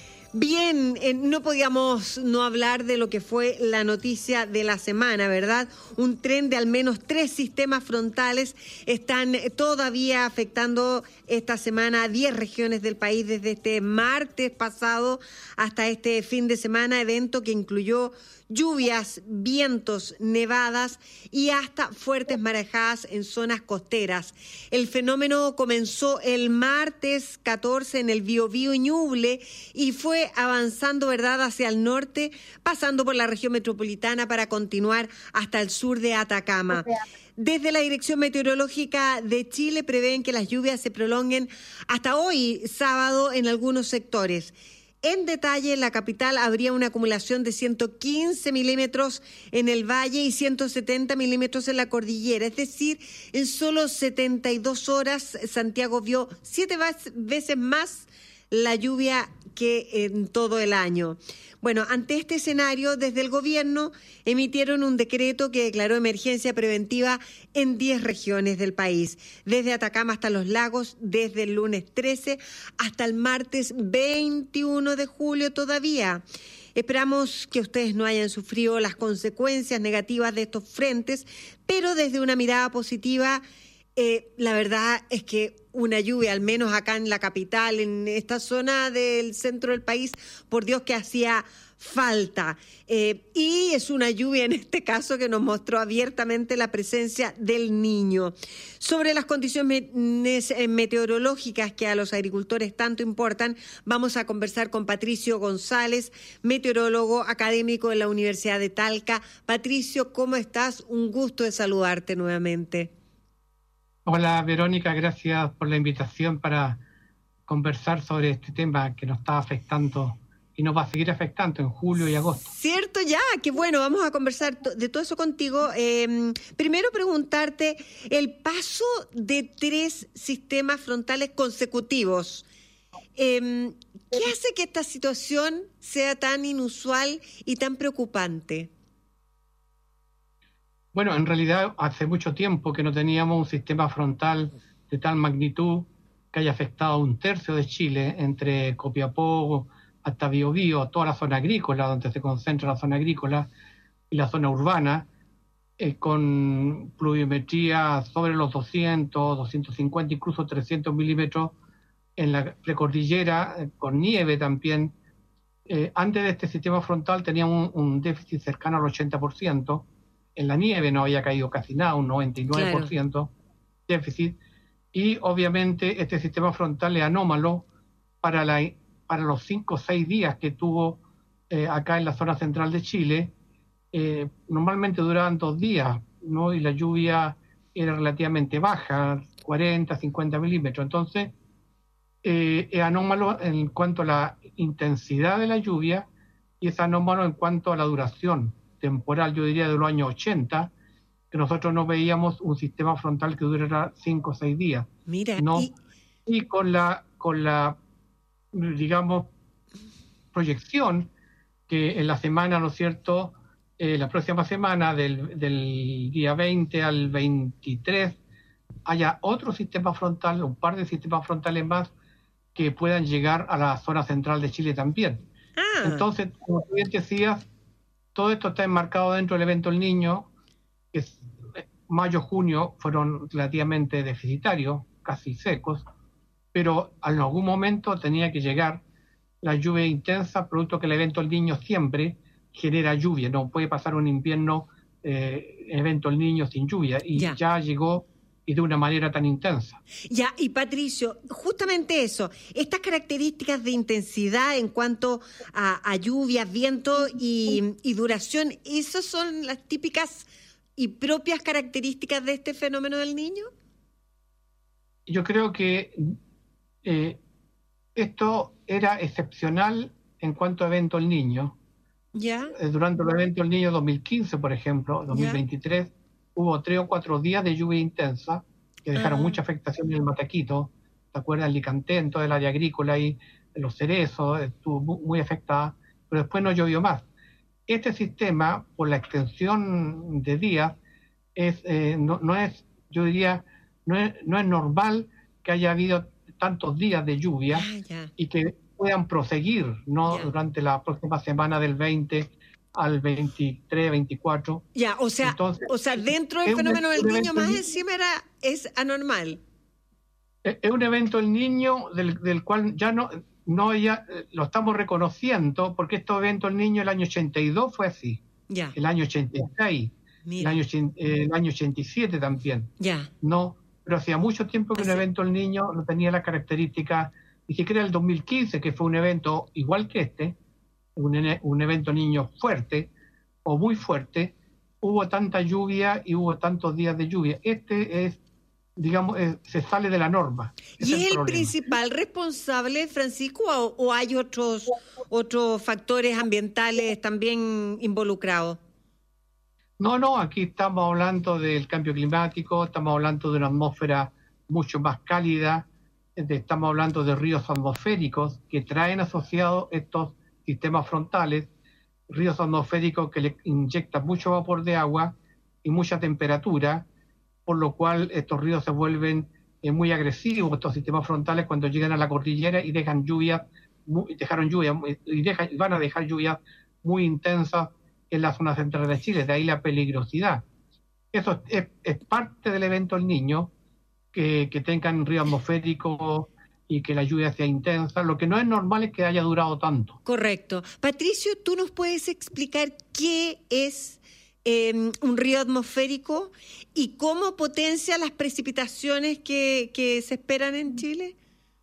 Speaker 2: Bien, eh, no podíamos no hablar de lo que fue la noticia de la semana, ¿verdad? Un tren de al menos tres sistemas frontales están todavía afectando esta semana a diez regiones del país desde este martes pasado hasta este fin de semana, evento que incluyó lluvias, vientos, nevadas y hasta fuertes marejadas en zonas costeras. El fenómeno comenzó el martes catorce en el Biobío y Ñuble y fue avanzando, ¿verdad?, hacia el norte, pasando por la región metropolitana para continuar hasta el sur de Atacama. Desde la Dirección Meteorológica de Chile prevén que las lluvias se prolonguen hasta hoy, sábado, en algunos sectores. En detalle, en la capital habría una acumulación de ciento quince milímetros en el valle y ciento setenta milímetros en la cordillera. Es decir, en solo setenta y dos horas, Santiago vio siete veces más la lluvia que en todo el año. Bueno, ante este escenario, desde el gobierno emitieron un decreto que declaró emergencia preventiva en diez regiones del país, desde Atacama hasta Los Lagos, desde el lunes trece hasta el martes veintiuno de julio todavía. Esperamos que ustedes no hayan sufrido las consecuencias negativas de estos frentes, pero desde una mirada positiva, eh, la verdad es que una lluvia, al menos acá en la capital, en esta zona del centro del país, por Dios que hacía falta. Eh, y es una lluvia en este caso que nos mostró abiertamente la presencia del niño. Sobre las condiciones meteorológicas que a los agricultores tanto importan, vamos a conversar con Patricio González, meteorólogo académico de la Universidad de Talca. Patricio, ¿cómo estás? Un gusto de saludarte nuevamente.
Speaker 6: Hola Verónica, gracias por la invitación para conversar sobre este tema que nos está afectando y nos va a seguir afectando en julio y agosto.
Speaker 2: Cierto, ya, qué bueno, vamos a conversar de todo eso contigo. Eh, primero preguntarte, el paso de tres sistemas frontales consecutivos, eh, ¿qué hace que esta situación sea tan inusual y tan preocupante?
Speaker 6: Bueno, en realidad hace mucho tiempo que no teníamos un sistema frontal de tal magnitud que haya afectado a un tercio de Chile, entre Copiapó hasta Biobío, toda la zona agrícola, donde se concentra la zona agrícola, y la zona urbana, eh, con pluviometría sobre los doscientos, doscientos cincuenta, incluso trescientos milímetros en la precordillera, eh, con nieve también, eh, antes de este sistema frontal tenía un, un déficit cercano al ochenta por ciento. En la nieve no había caído casi nada, un noventa y nueve por ciento claro. déficit. Y obviamente este sistema frontal es anómalo para, la, para los cinco o seis días que tuvo eh, acá en la zona central de Chile. Eh, normalmente duraban dos días, ¿no? Y la lluvia era relativamente baja, cuarenta, cincuenta milímetros. Entonces, eh, es anómalo en cuanto a la intensidad de la lluvia y es anómalo en cuanto a la duración temporal, yo diría de los años ochenta, que nosotros no veíamos un sistema frontal que durara cinco o seis días.
Speaker 2: Mira,
Speaker 6: ¿no?
Speaker 2: y...
Speaker 6: y con la, con la, digamos, proyección que en la semana, ¿no es cierto?, eh, la próxima semana, del, del día veinte al veintitrés, haya otro sistema frontal, un par de sistemas frontales más que puedan llegar a la zona central de Chile también. Ah. Entonces, como tú bien decías, todo esto está enmarcado dentro del evento El Niño, que es, mayo, junio fueron relativamente deficitarios, casi secos, pero en algún momento tenía que llegar la lluvia intensa, producto que el evento El Niño siempre genera lluvia, no puede pasar un invierno eh, evento El Niño sin lluvia, y ya, ya llegó y de una manera tan intensa.
Speaker 2: Ya, y Patricio, justamente eso, estas características de intensidad en cuanto a, a lluvia, viento y, y duración, ¿esas son las típicas y propias características de este fenómeno del Niño?
Speaker 6: Yo creo que eh, esto era excepcional en cuanto a evento El Niño.
Speaker 2: ¿Ya?
Speaker 6: Eh, durante el evento El Niño dos mil quince, por ejemplo, dos mil veintitrés, ¿ya?, hubo tres o cuatro días de lluvia intensa que dejaron ah. mucha afectación en el Mataquito. ¿Te acuerdas? El Licantén, en toda el área agrícola y los cerezos, estuvo muy, muy afectada, pero después no llovió más. Este sistema, por la extensión de días, es, eh, no, no es, yo diría, no es, no es normal que haya habido tantos días de lluvia ah, y que puedan proseguir, ¿no? Yeah. Durante la próxima semana del veinte al veintitrés, veinticuatro.
Speaker 2: Ya, o sea, Entonces, o sea, dentro del fenómeno del Niño más encima era, es anormal.
Speaker 6: Es, es un evento El Niño del, del cual ya no, no ya lo estamos reconociendo, porque este evento El Niño el año ochenta y dos fue así.
Speaker 2: Ya.
Speaker 6: El año ochenta y seis, el año, el año ochenta y siete también.
Speaker 2: Ya.
Speaker 6: No, pero hacía mucho tiempo que así. Un evento El Niño no tenía las características, ni siquiera el dos mil quince, que fue un evento igual que este, un, un evento niño fuerte o muy fuerte, hubo tanta lluvia y hubo tantos días de lluvia. Este es, digamos, es, se sale de la norma.
Speaker 2: ¿Y es el, el principal responsable, Francisco, o, o hay otros, otros factores ambientales también involucrados?
Speaker 6: No, no, aquí estamos hablando del cambio climático, estamos hablando de una atmósfera mucho más cálida, estamos hablando de ríos atmosféricos que traen asociados estos sistemas frontales, ríos atmosféricos que le inyectan mucho vapor de agua y mucha temperatura, por lo cual estos ríos se vuelven eh, muy agresivos, estos sistemas frontales, cuando llegan a la cordillera y dejan lluvias, muy, dejaron lluvias y dejan, van a dejar lluvias muy intensas en la zona central de Chile, de ahí la peligrosidad. Eso es, es parte del evento El Niño, que, que tengan río atmosférico y que la lluvia sea intensa. Lo que no es normal es que haya durado tanto.
Speaker 2: Correcto. Patricio, ¿tú nos puedes explicar qué es eh, un río atmosférico y cómo potencia las precipitaciones que, que se esperan en Chile?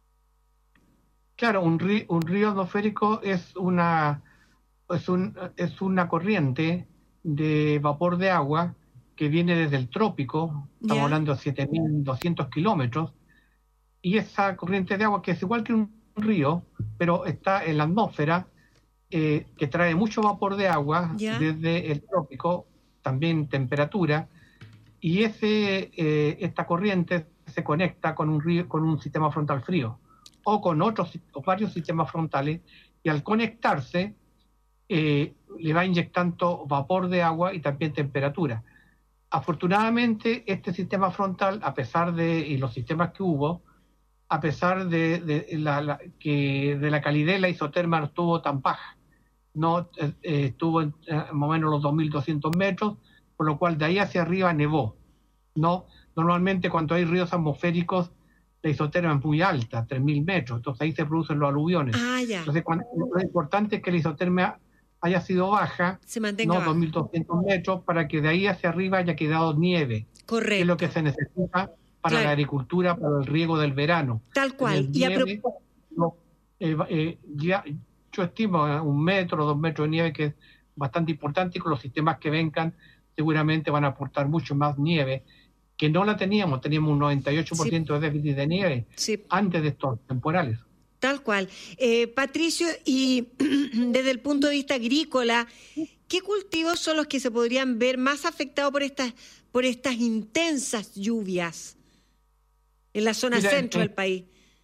Speaker 6: Claro, un río, un río atmosférico es una, es, un, es una corriente de vapor de agua que viene desde el trópico, estamos yeah. hablando de siete mil doscientos kilómetros, y esa corriente de agua, que es igual que un río, pero está en la atmósfera, eh, que trae mucho vapor de agua yeah. desde el trópico, también temperatura, y ese eh, esta corriente se conecta con un río, con un sistema frontal frío, o con otros o varios sistemas frontales, y al conectarse eh, le va inyectando vapor de agua y también temperatura. Afortunadamente, este sistema frontal, a pesar de y los sistemas que hubo, a pesar de, de, la, la, que de la calidez, la isoterma no estuvo tan baja. No eh, estuvo en eh, más o menos los dos mil doscientos metros, por lo cual de ahí hacia arriba nevó. ¿No? Normalmente cuando hay ríos atmosféricos la isoterma es muy alta, tres mil metros, entonces ahí se producen los aluviones.
Speaker 2: Ah, ya.
Speaker 6: Entonces cuando, lo importante es que la isoterma haya sido baja,
Speaker 2: Se mantenga
Speaker 6: no
Speaker 2: baja.
Speaker 6: dos mil doscientos metros, para que de ahí hacia arriba haya quedado nieve,
Speaker 2: Correcto.
Speaker 6: que es lo que se necesita para
Speaker 2: Claro.
Speaker 6: la agricultura, para el riego del verano.
Speaker 2: Tal cual.
Speaker 6: Tener
Speaker 2: Y a
Speaker 6: nieve,
Speaker 2: pro-
Speaker 6: no, eh, eh, ya, yo estimo eh, un metro, dos metros de nieve, que es bastante importante, y con los sistemas que vengan seguramente van a aportar mucho más nieve, que no la teníamos, teníamos un noventa y ocho por ciento de déficit de nieve
Speaker 2: Sí.
Speaker 6: antes de estos temporales.
Speaker 2: Tal cual. Eh, Patricio, y desde el punto de vista agrícola, ¿qué cultivos son los que se podrían ver más afectados por estas, por estas intensas lluvias en la zona
Speaker 6: Mira,
Speaker 2: centro
Speaker 6: en-
Speaker 2: del país?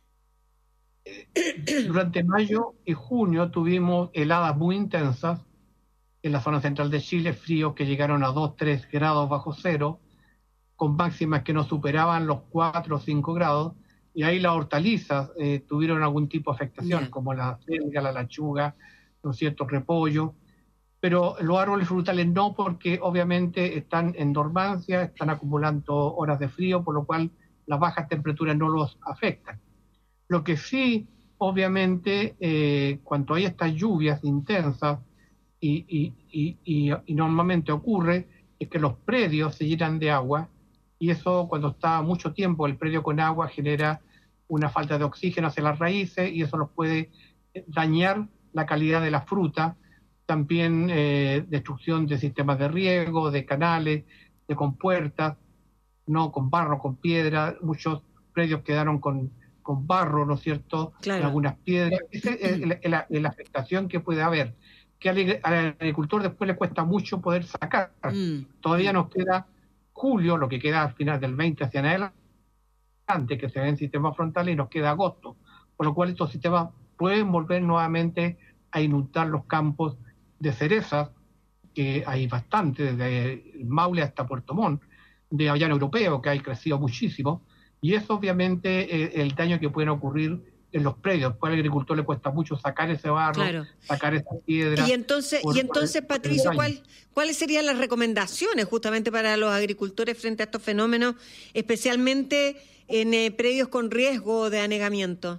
Speaker 6: Durante mayo y junio tuvimos heladas muy intensas en la zona central de Chile, fríos que llegaron a dos, tres grados bajo cero, con máximas que no superaban los cuatro o cinco grados, y ahí las hortalizas eh, tuvieron algún tipo de afectación,
Speaker 2: Ya.
Speaker 6: como la selga, la lechuga, ¿no es cierto?, repollo, pero los árboles frutales no, porque obviamente están en dormancia, están acumulando horas de frío, por lo cual las bajas temperaturas no los afectan. Lo que sí, obviamente, eh, cuando hay estas lluvias intensas, y, y, y, y, y normalmente ocurre, es que los predios se llenan de agua, y eso cuando está mucho tiempo el predio con agua genera una falta de oxígeno hacia las raíces, y eso nos puede dañar la calidad de la fruta, también eh, destrucción de sistemas de riego, de canales, de compuertas, no con barro, con piedra, muchos predios quedaron con, con barro, ¿no es cierto?,
Speaker 2: Claro.
Speaker 6: algunas piedras. Esa es la, la, la afectación que puede haber, que al, al agricultor después le cuesta mucho poder sacar.
Speaker 2: Mm.
Speaker 6: Todavía nos queda julio, lo que queda al final del veinte hacia adelante, que se ven sistemas frontales, y nos queda agosto, por lo cual estos sistemas pueden volver nuevamente a inundar los campos de cerezas, que hay bastante, desde el Maule hasta Puerto Montt, de avellano europeo, que ha crecido muchísimo, y eso obviamente es el daño que puede ocurrir en los predios. Después al agricultor le cuesta mucho sacar ese barro,
Speaker 2: Claro.
Speaker 6: sacar esa piedra.
Speaker 2: Y entonces,
Speaker 6: por-
Speaker 2: y entonces
Speaker 6: por el
Speaker 2: Patricio,
Speaker 6: daño.
Speaker 2: ¿cuál, ¿cuáles serían las recomendaciones justamente para los agricultores frente a estos fenómenos, especialmente en eh, predios con riesgo de anegamiento?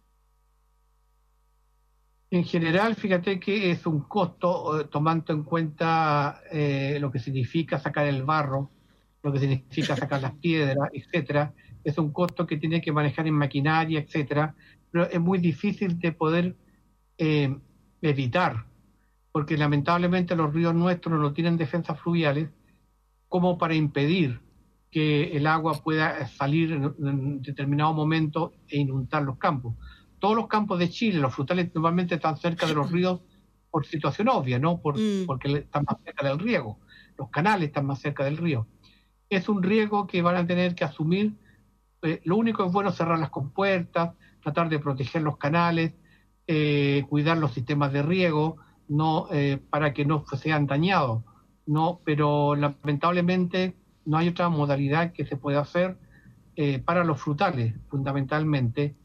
Speaker 6: En general, fíjate que es un costo, eh, tomando en cuenta eh, lo que significa sacar el barro, lo que significa sacar las piedras, etcétera. Es un costo que tiene que manejar en maquinaria, etcétera. Pero es muy difícil de poder eh, evitar, porque lamentablemente los ríos nuestros no tienen defensas fluviales como para impedir que el agua pueda salir en, en determinado momento e inundar los campos. Todos los campos de Chile, los frutales normalmente están cerca de los ríos por situación obvia, ¿no? Por,
Speaker 2: Mm.
Speaker 6: porque están más cerca del riego. Los canales están más cerca del río. Es un riesgo que van a tener que asumir. Eh, lo único que es bueno cerrar las compuertas, tratar de proteger los canales, eh, cuidar los sistemas de riego, no eh, para que no sean dañados, no, pero lamentablemente no hay otra modalidad que se pueda hacer eh, para los frutales, fundamentalmente.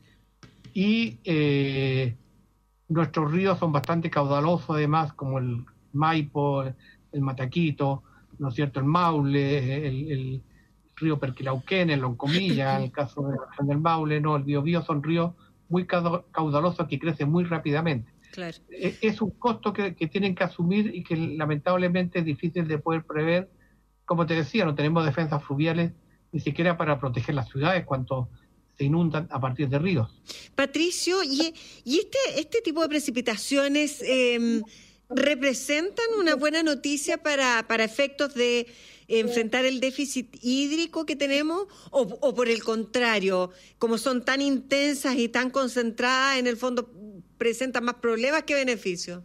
Speaker 6: Y eh, nuestros ríos son bastante caudalosos, además, como el Maipo, el Mataquito, ¿no es cierto?, el Maule, el, el río Perquilauquén, el Loncomilla, en el caso de la región del Maule, no, el Biobío, son ríos muy caudalosos que crecen muy rápidamente.
Speaker 2: Claro.
Speaker 6: Es un costo que, que tienen que asumir y que lamentablemente es difícil de poder prever. Como te decía, no tenemos defensas fluviales ni siquiera para proteger las ciudades cuando se inundan a partir de ríos.
Speaker 2: Patricio, ¿y, y este, este tipo de precipitaciones eh, representan una buena noticia para, para efectos de enfrentar el déficit hídrico que tenemos? O, ¿O por el contrario, como son tan intensas y tan concentradas, en el fondo presentan más problemas que beneficios?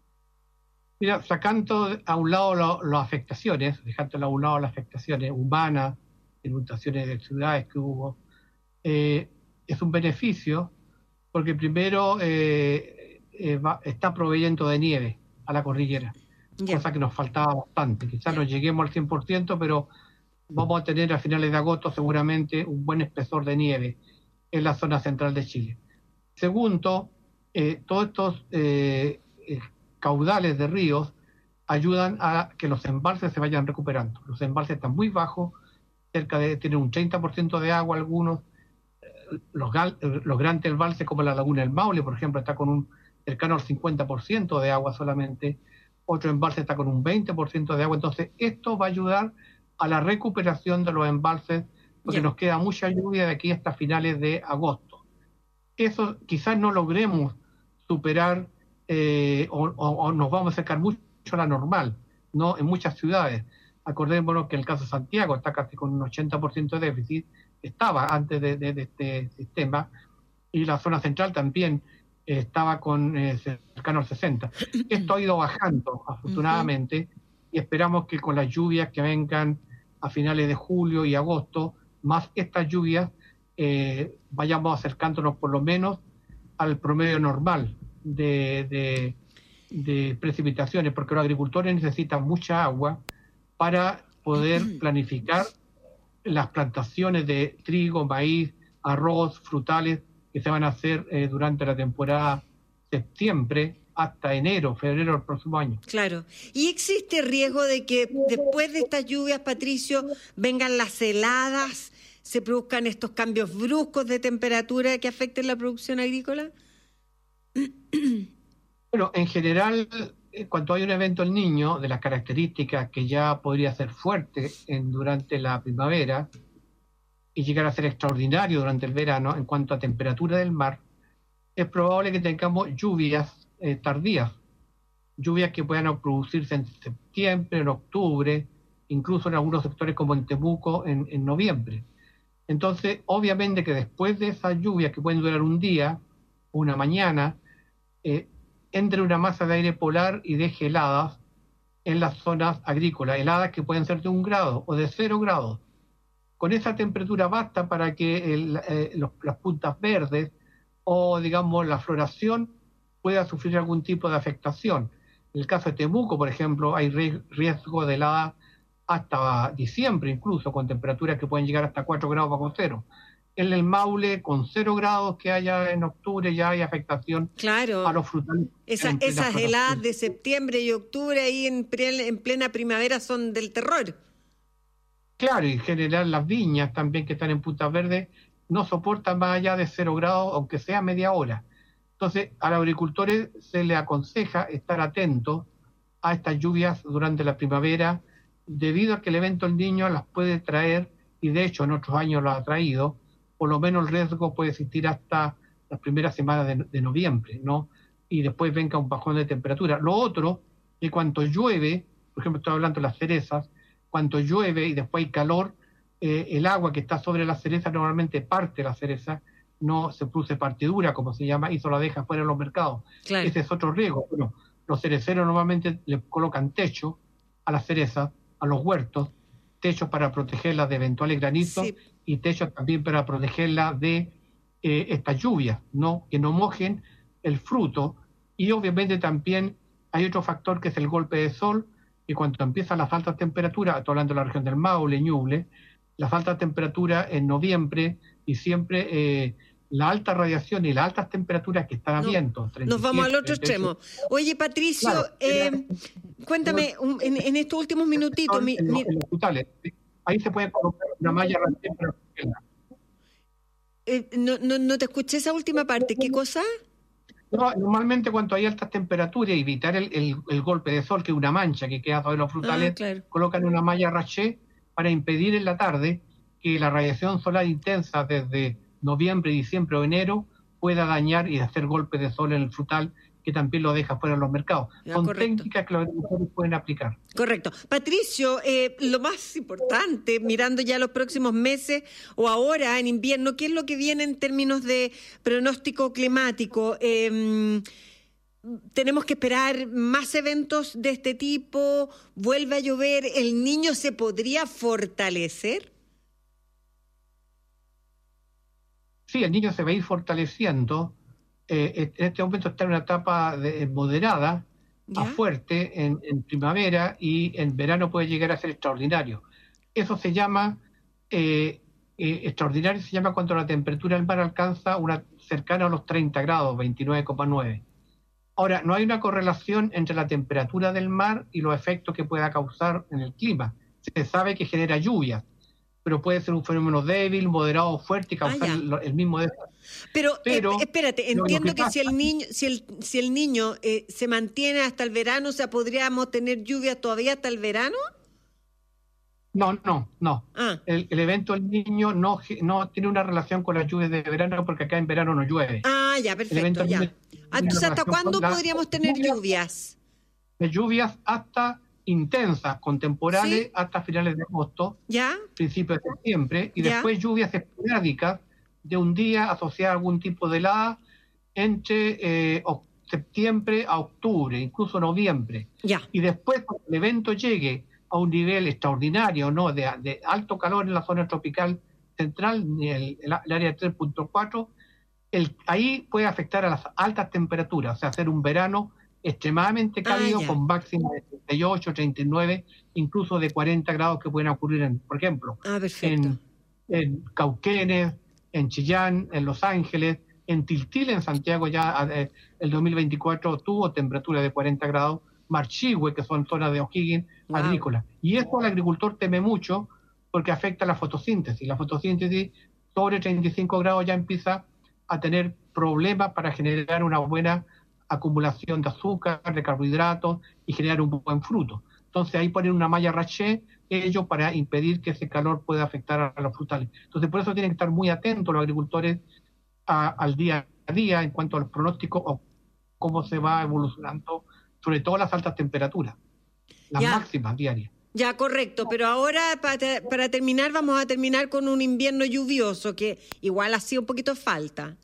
Speaker 6: Mira, sacando a un lado lo, las afectaciones, dejando a un lado las afectaciones humanas, inundaciones de ciudades que hubo, eh, es un beneficio porque primero eh, eh, va, está proveyendo de nieve a la cordillera, yeah. cosa que nos faltaba bastante. Quizás yeah. no lleguemos al cien por ciento, pero vamos a tener a finales de agosto seguramente un buen espesor de nieve en la zona central de Chile. Segundo, eh, todos estos eh, eh, caudales de ríos ayudan a que los embalses se vayan recuperando. Los embalses están muy bajos, cerca de tienen un treinta por ciento de agua algunos, los, los grandes embalses como la Laguna del Maule, por ejemplo, está con un cercano al cincuenta por ciento de agua solamente, otro embalse está con un veinte por ciento de agua, entonces esto va a ayudar a la recuperación de los embalses, porque yeah. nos queda mucha lluvia de aquí hasta finales de agosto. Eso quizás no logremos superar eh, o, o, o nos vamos a acercar mucho a la normal, ¿no? En muchas ciudades. Acordémonos que el caso de Santiago está casi con un ochenta por ciento de déficit, estaba antes de, de, de este sistema, y la zona central también eh, estaba con eh, cercano al sesenta. Esto ha ido bajando, afortunadamente, uh-huh. y esperamos que con las lluvias que vengan a finales de julio y agosto, más estas lluvias, eh, vayamos acercándonos por lo menos al promedio normal de, de, de precipitaciones, porque los agricultores necesitan mucha agua para poder planificar las plantaciones de trigo, maíz, arroz, frutales que se van a hacer eh, durante la temporada septiembre hasta enero, febrero del próximo año.
Speaker 2: Claro. ¿Y existe riesgo de que después de estas lluvias, Patricio, vengan las heladas, se produzcan estos cambios bruscos de temperatura que afecten la producción agrícola?
Speaker 6: Bueno, en general, cuando hay un evento El Niño, de las características que ya podría ser fuerte en, durante la primavera y llegar a ser extraordinario durante el verano en cuanto a temperatura del mar, es probable que tengamos lluvias eh, tardías, lluvias que puedan producirse en septiembre, en octubre, incluso en algunos sectores como en Temuco en, en noviembre. Entonces, obviamente que después de esas lluvias que pueden durar un día, una mañana, eh, entre una masa de aire polar y deje heladas en las zonas agrícolas, heladas que pueden ser de un grado o de cero grados. Con esa temperatura basta para que el, eh, los, las puntas verdes o, digamos, la floración pueda sufrir algún tipo de afectación. En el caso de Temuco, por ejemplo, hay riesgo de heladas hasta diciembre, incluso, con temperaturas que pueden llegar hasta cuatro grados bajo cero. En el Maule, con cero grados que haya en octubre, ya hay afectación
Speaker 2: claro.
Speaker 6: a los frutales.
Speaker 2: Esa, esas heladas de septiembre y octubre ahí en, pre, en plena primavera son del terror.
Speaker 6: Claro, y en general las viñas también que están en puntas verdes no soportan más allá de cero grados, aunque sea media hora. Entonces, a los agricultores se les aconseja estar atentos a estas lluvias durante la primavera, debido a que el evento El Niño las puede traer, y de hecho en otros años lo ha traído. Por lo menos el riesgo puede existir hasta las primeras semanas de, de noviembre, ¿no? Y después venga un bajón de temperatura. Lo otro, que cuando llueve, por ejemplo, estoy hablando de las cerezas, cuando llueve y después hay calor, eh, el agua que está sobre la cereza normalmente parte la cereza, no se produce partidura, como se llama, y eso la deja fuera de los mercados. Claro. Ese es otro riesgo. Bueno, los cereceros normalmente le colocan techo a las cerezas, a los huertos, techos para protegerlas de eventuales granizos, sí. y techos también para protegerlas de eh, estas lluvias, ¿no? Que no mojen el fruto. Y obviamente también hay otro factor que es el golpe de sol, y cuando empiezan las altas temperaturas, estoy hablando de la región del Maule, Ñuble, las altas temperaturas en noviembre, diciembre, eh, la alta radiación y las altas temperaturas que están a no, viento.
Speaker 2: Nos vamos al otro extremo. Oye, Patricio, claro, eh, era, cuéntame, un, en, en estos últimos minutitos...
Speaker 6: En,
Speaker 2: mi,
Speaker 6: en,
Speaker 2: mi...
Speaker 6: en los frutales, ahí se puede colocar una malla ranciera para protegerla.
Speaker 2: Eh, no, no, no te escuché esa última parte. ¿Qué cosa?
Speaker 6: No, normalmente cuando hay altas temperaturas, evitar el, el, el golpe de sol, que es una mancha que queda sobre los frutales, ah, claro. colocan una malla raché para impedir en la tarde que la radiación solar intensa desde noviembre, diciembre o enero pueda dañar y hacer golpe de sol en el frutal, que también lo deja fuera de los mercados. Ah, Son correcto. técnicas que los agricultores pueden aplicar.
Speaker 2: Correcto. Patricio, eh, lo más importante, mirando ya los próximos meses o ahora en invierno, ¿qué es lo que viene en términos de pronóstico climático? Eh, ¿Tenemos que esperar más eventos de este tipo? ¿Vuelve a llover? ¿El Niño se podría fortalecer?
Speaker 6: Sí, el Niño se va a ir fortaleciendo. Eh, en este momento está en una etapa de, moderada ¿Ya? a fuerte en, en primavera, y en verano puede llegar a ser extraordinario. Eso se llama, eh, eh, extraordinario se llama cuando la temperatura del mar alcanza una cercana a los treinta grados, veintinueve coma nueve. Ahora, no hay una correlación entre la temperatura del mar y los efectos que pueda causar en el clima. Se sabe que genera lluvias, pero puede ser un fenómeno débil, moderado o fuerte y causar
Speaker 2: ah,
Speaker 6: el, el mismo desastre.
Speaker 2: Pero,
Speaker 6: pero
Speaker 2: eh, espérate, entiendo que, que
Speaker 6: pasa,
Speaker 2: si el niño, si el, si el niño eh, se mantiene hasta el verano, o sea, ¿podríamos tener lluvias todavía hasta el verano?
Speaker 6: No, no, no.
Speaker 2: Ah.
Speaker 6: El, el evento del niño no, no tiene una relación con las lluvias de verano porque acá en verano no llueve.
Speaker 2: Ah, ya, perfecto, ya. Entonces, ¿hasta cuándo podríamos tener lluvias?
Speaker 6: De lluvias hasta intensas, contemporáneas, ¿sí? Hasta finales de agosto,
Speaker 2: ¿ya?
Speaker 6: Principios de septiembre, y
Speaker 2: ¿ya?
Speaker 6: Después lluvias esporádicas de un día asociadas a algún tipo de helada entre eh, septiembre a octubre, incluso noviembre.
Speaker 2: Ya.
Speaker 6: Y después, cuando el evento llegue a un nivel extraordinario, ¿no? de, de alto calor en la zona tropical central, el, el, el área tres punto cuatro, el, ahí puede afectar a las altas temperaturas, o sea, hacer un verano extremadamente cálido, ah, con máximo de treinta y ocho, treinta y nueve, incluso de cuarenta grados que pueden ocurrir, en, por ejemplo,
Speaker 2: ah,
Speaker 6: en, en Cauquenes, en Chillán, en Los Ángeles, en Tiltil, en Santiago, ya eh, el dos mil veinticuatro tuvo temperatura de cuarenta grados, Marchihue, que son zonas de O'Higgins, wow. agrícolas. Y esto el agricultor teme mucho porque afecta la fotosíntesis. La fotosíntesis sobre treinta y cinco grados ya empieza a tener problemas para generar una buena acumulación de azúcar, de carbohidratos y generar un buen fruto. Entonces ahí ponen una malla rachée ellos para impedir que ese calor pueda afectar a los frutales. Entonces por eso tienen que estar muy atentos los agricultores a, al día a día en cuanto a los pronósticos o cómo se va evolucionando, sobre todo las altas temperaturas, las ya. máximas diarias.
Speaker 2: Ya, correcto, pero ahora para, para terminar vamos a terminar con un invierno lluvioso que igual ha sido un poquito falta.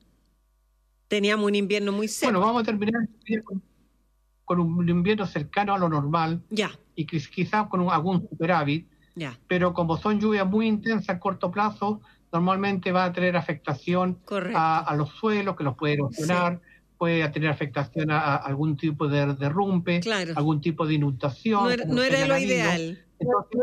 Speaker 2: Teníamos un invierno muy seco.
Speaker 6: Bueno, vamos a terminar con, con un invierno cercano a lo normal.
Speaker 2: Ya.
Speaker 6: Y quizás con un, algún superávit.
Speaker 2: Ya.
Speaker 6: Pero como son lluvias muy intensas a corto plazo, normalmente va a tener afectación a, a los suelos, que los puede erosionar, sí. puede tener afectación a, a algún tipo de derrumbe,
Speaker 2: claro.
Speaker 6: algún tipo de inundación.
Speaker 2: No era, no era lo ideal.
Speaker 6: Entonces,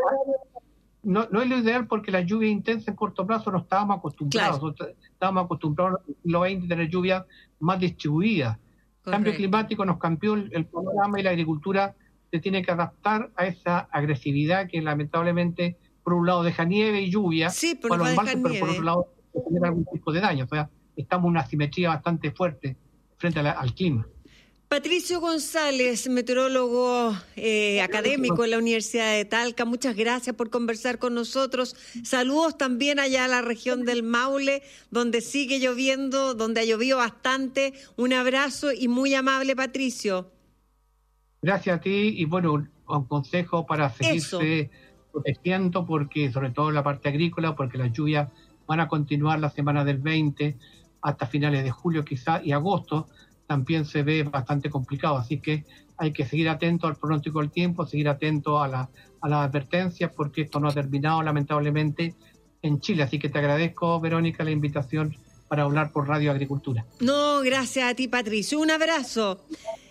Speaker 6: no, no es lo ideal porque la lluvia intensa en corto plazo no estábamos acostumbrados. Claro. Estábamos acostumbrados en el siglo veinte a tener lluvias más distribuidas. El cambio climático nos cambió el, el panorama y la agricultura se tiene que adaptar a esa agresividad que lamentablemente por un lado deja nieve y lluvia,
Speaker 2: sí, por,
Speaker 6: para los
Speaker 2: embalses,
Speaker 6: pero por otro lado genera algún tipo de daño. O sea, estamos en una asimetría bastante fuerte frente a la, al clima.
Speaker 2: Patricio González, meteorólogo eh, académico en la Universidad de Talca, muchas gracias por conversar con nosotros. Saludos también allá a la región del Maule, donde sigue lloviendo, donde ha llovido bastante. Un abrazo y muy amable, Patricio.
Speaker 6: Gracias a ti y bueno, un, un consejo para seguirse Eso. protegiendo, porque sobre todo en la parte agrícola, porque las lluvias van a continuar la semana del veinte hasta finales de julio quizás y agosto. También se ve bastante complicado, así que hay que seguir atento al pronóstico del tiempo, seguir atento a, la, a las advertencias, porque esto no ha terminado lamentablemente en Chile. Así que te agradezco, Verónica, la invitación para hablar por Radio Agricultura.
Speaker 2: No, gracias a ti, Patricio. Un abrazo.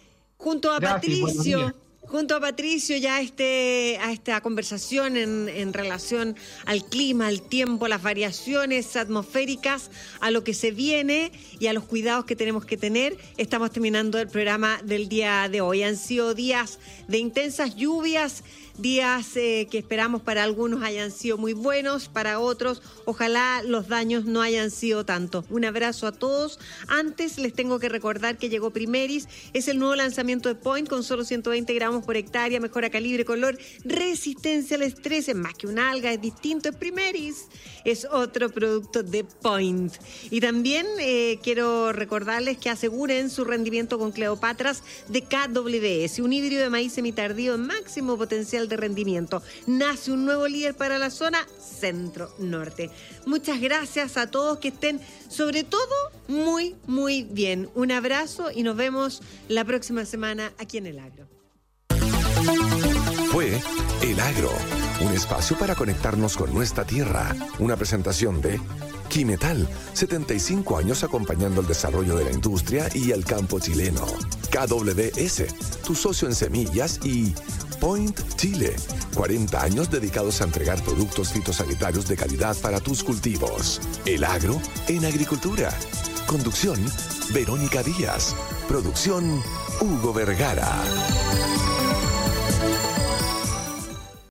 Speaker 2: Junto a gracias, Patricio... Junto a Patricio ya este, a esta conversación en, en relación al clima, al tiempo, las variaciones atmosféricas, a lo que se viene y a los cuidados que tenemos que tener. Estamos terminando el programa del día de hoy. Han sido días de intensas lluvias, días eh, que esperamos para algunos hayan sido muy buenos, para otros ojalá los daños no hayan sido tanto. Un abrazo a todos. Antes les tengo que recordar que llegó Primeris, es el nuevo lanzamiento de Point con solo ciento veinte gramos por hectárea, mejora calibre, color, resistencia al estrés, es más que una alga, es distinto, es Primeris, es otro producto de Point. Y también eh, quiero recordarles que aseguren su rendimiento con Cleopatras de K W S, un híbrido de maíz semitardío en máximo potencial de rendimiento. Nace un nuevo líder para la zona centro-norte. Muchas gracias a todos, que estén sobre todo muy, muy bien. Un abrazo y nos vemos la próxima semana aquí en El Agro.
Speaker 1: Fue El Agro, un espacio para conectarnos con nuestra tierra. Una presentación de Quimetal, setenta y cinco años acompañando el desarrollo de la industria y el campo chileno. K W S, tu socio en semillas, y Point Chile, cuarenta años dedicados a entregar productos fitosanitarios de calidad para tus cultivos. El Agro en agricultura. Conducción, Verónica Díaz. Producción, Hugo Vergara.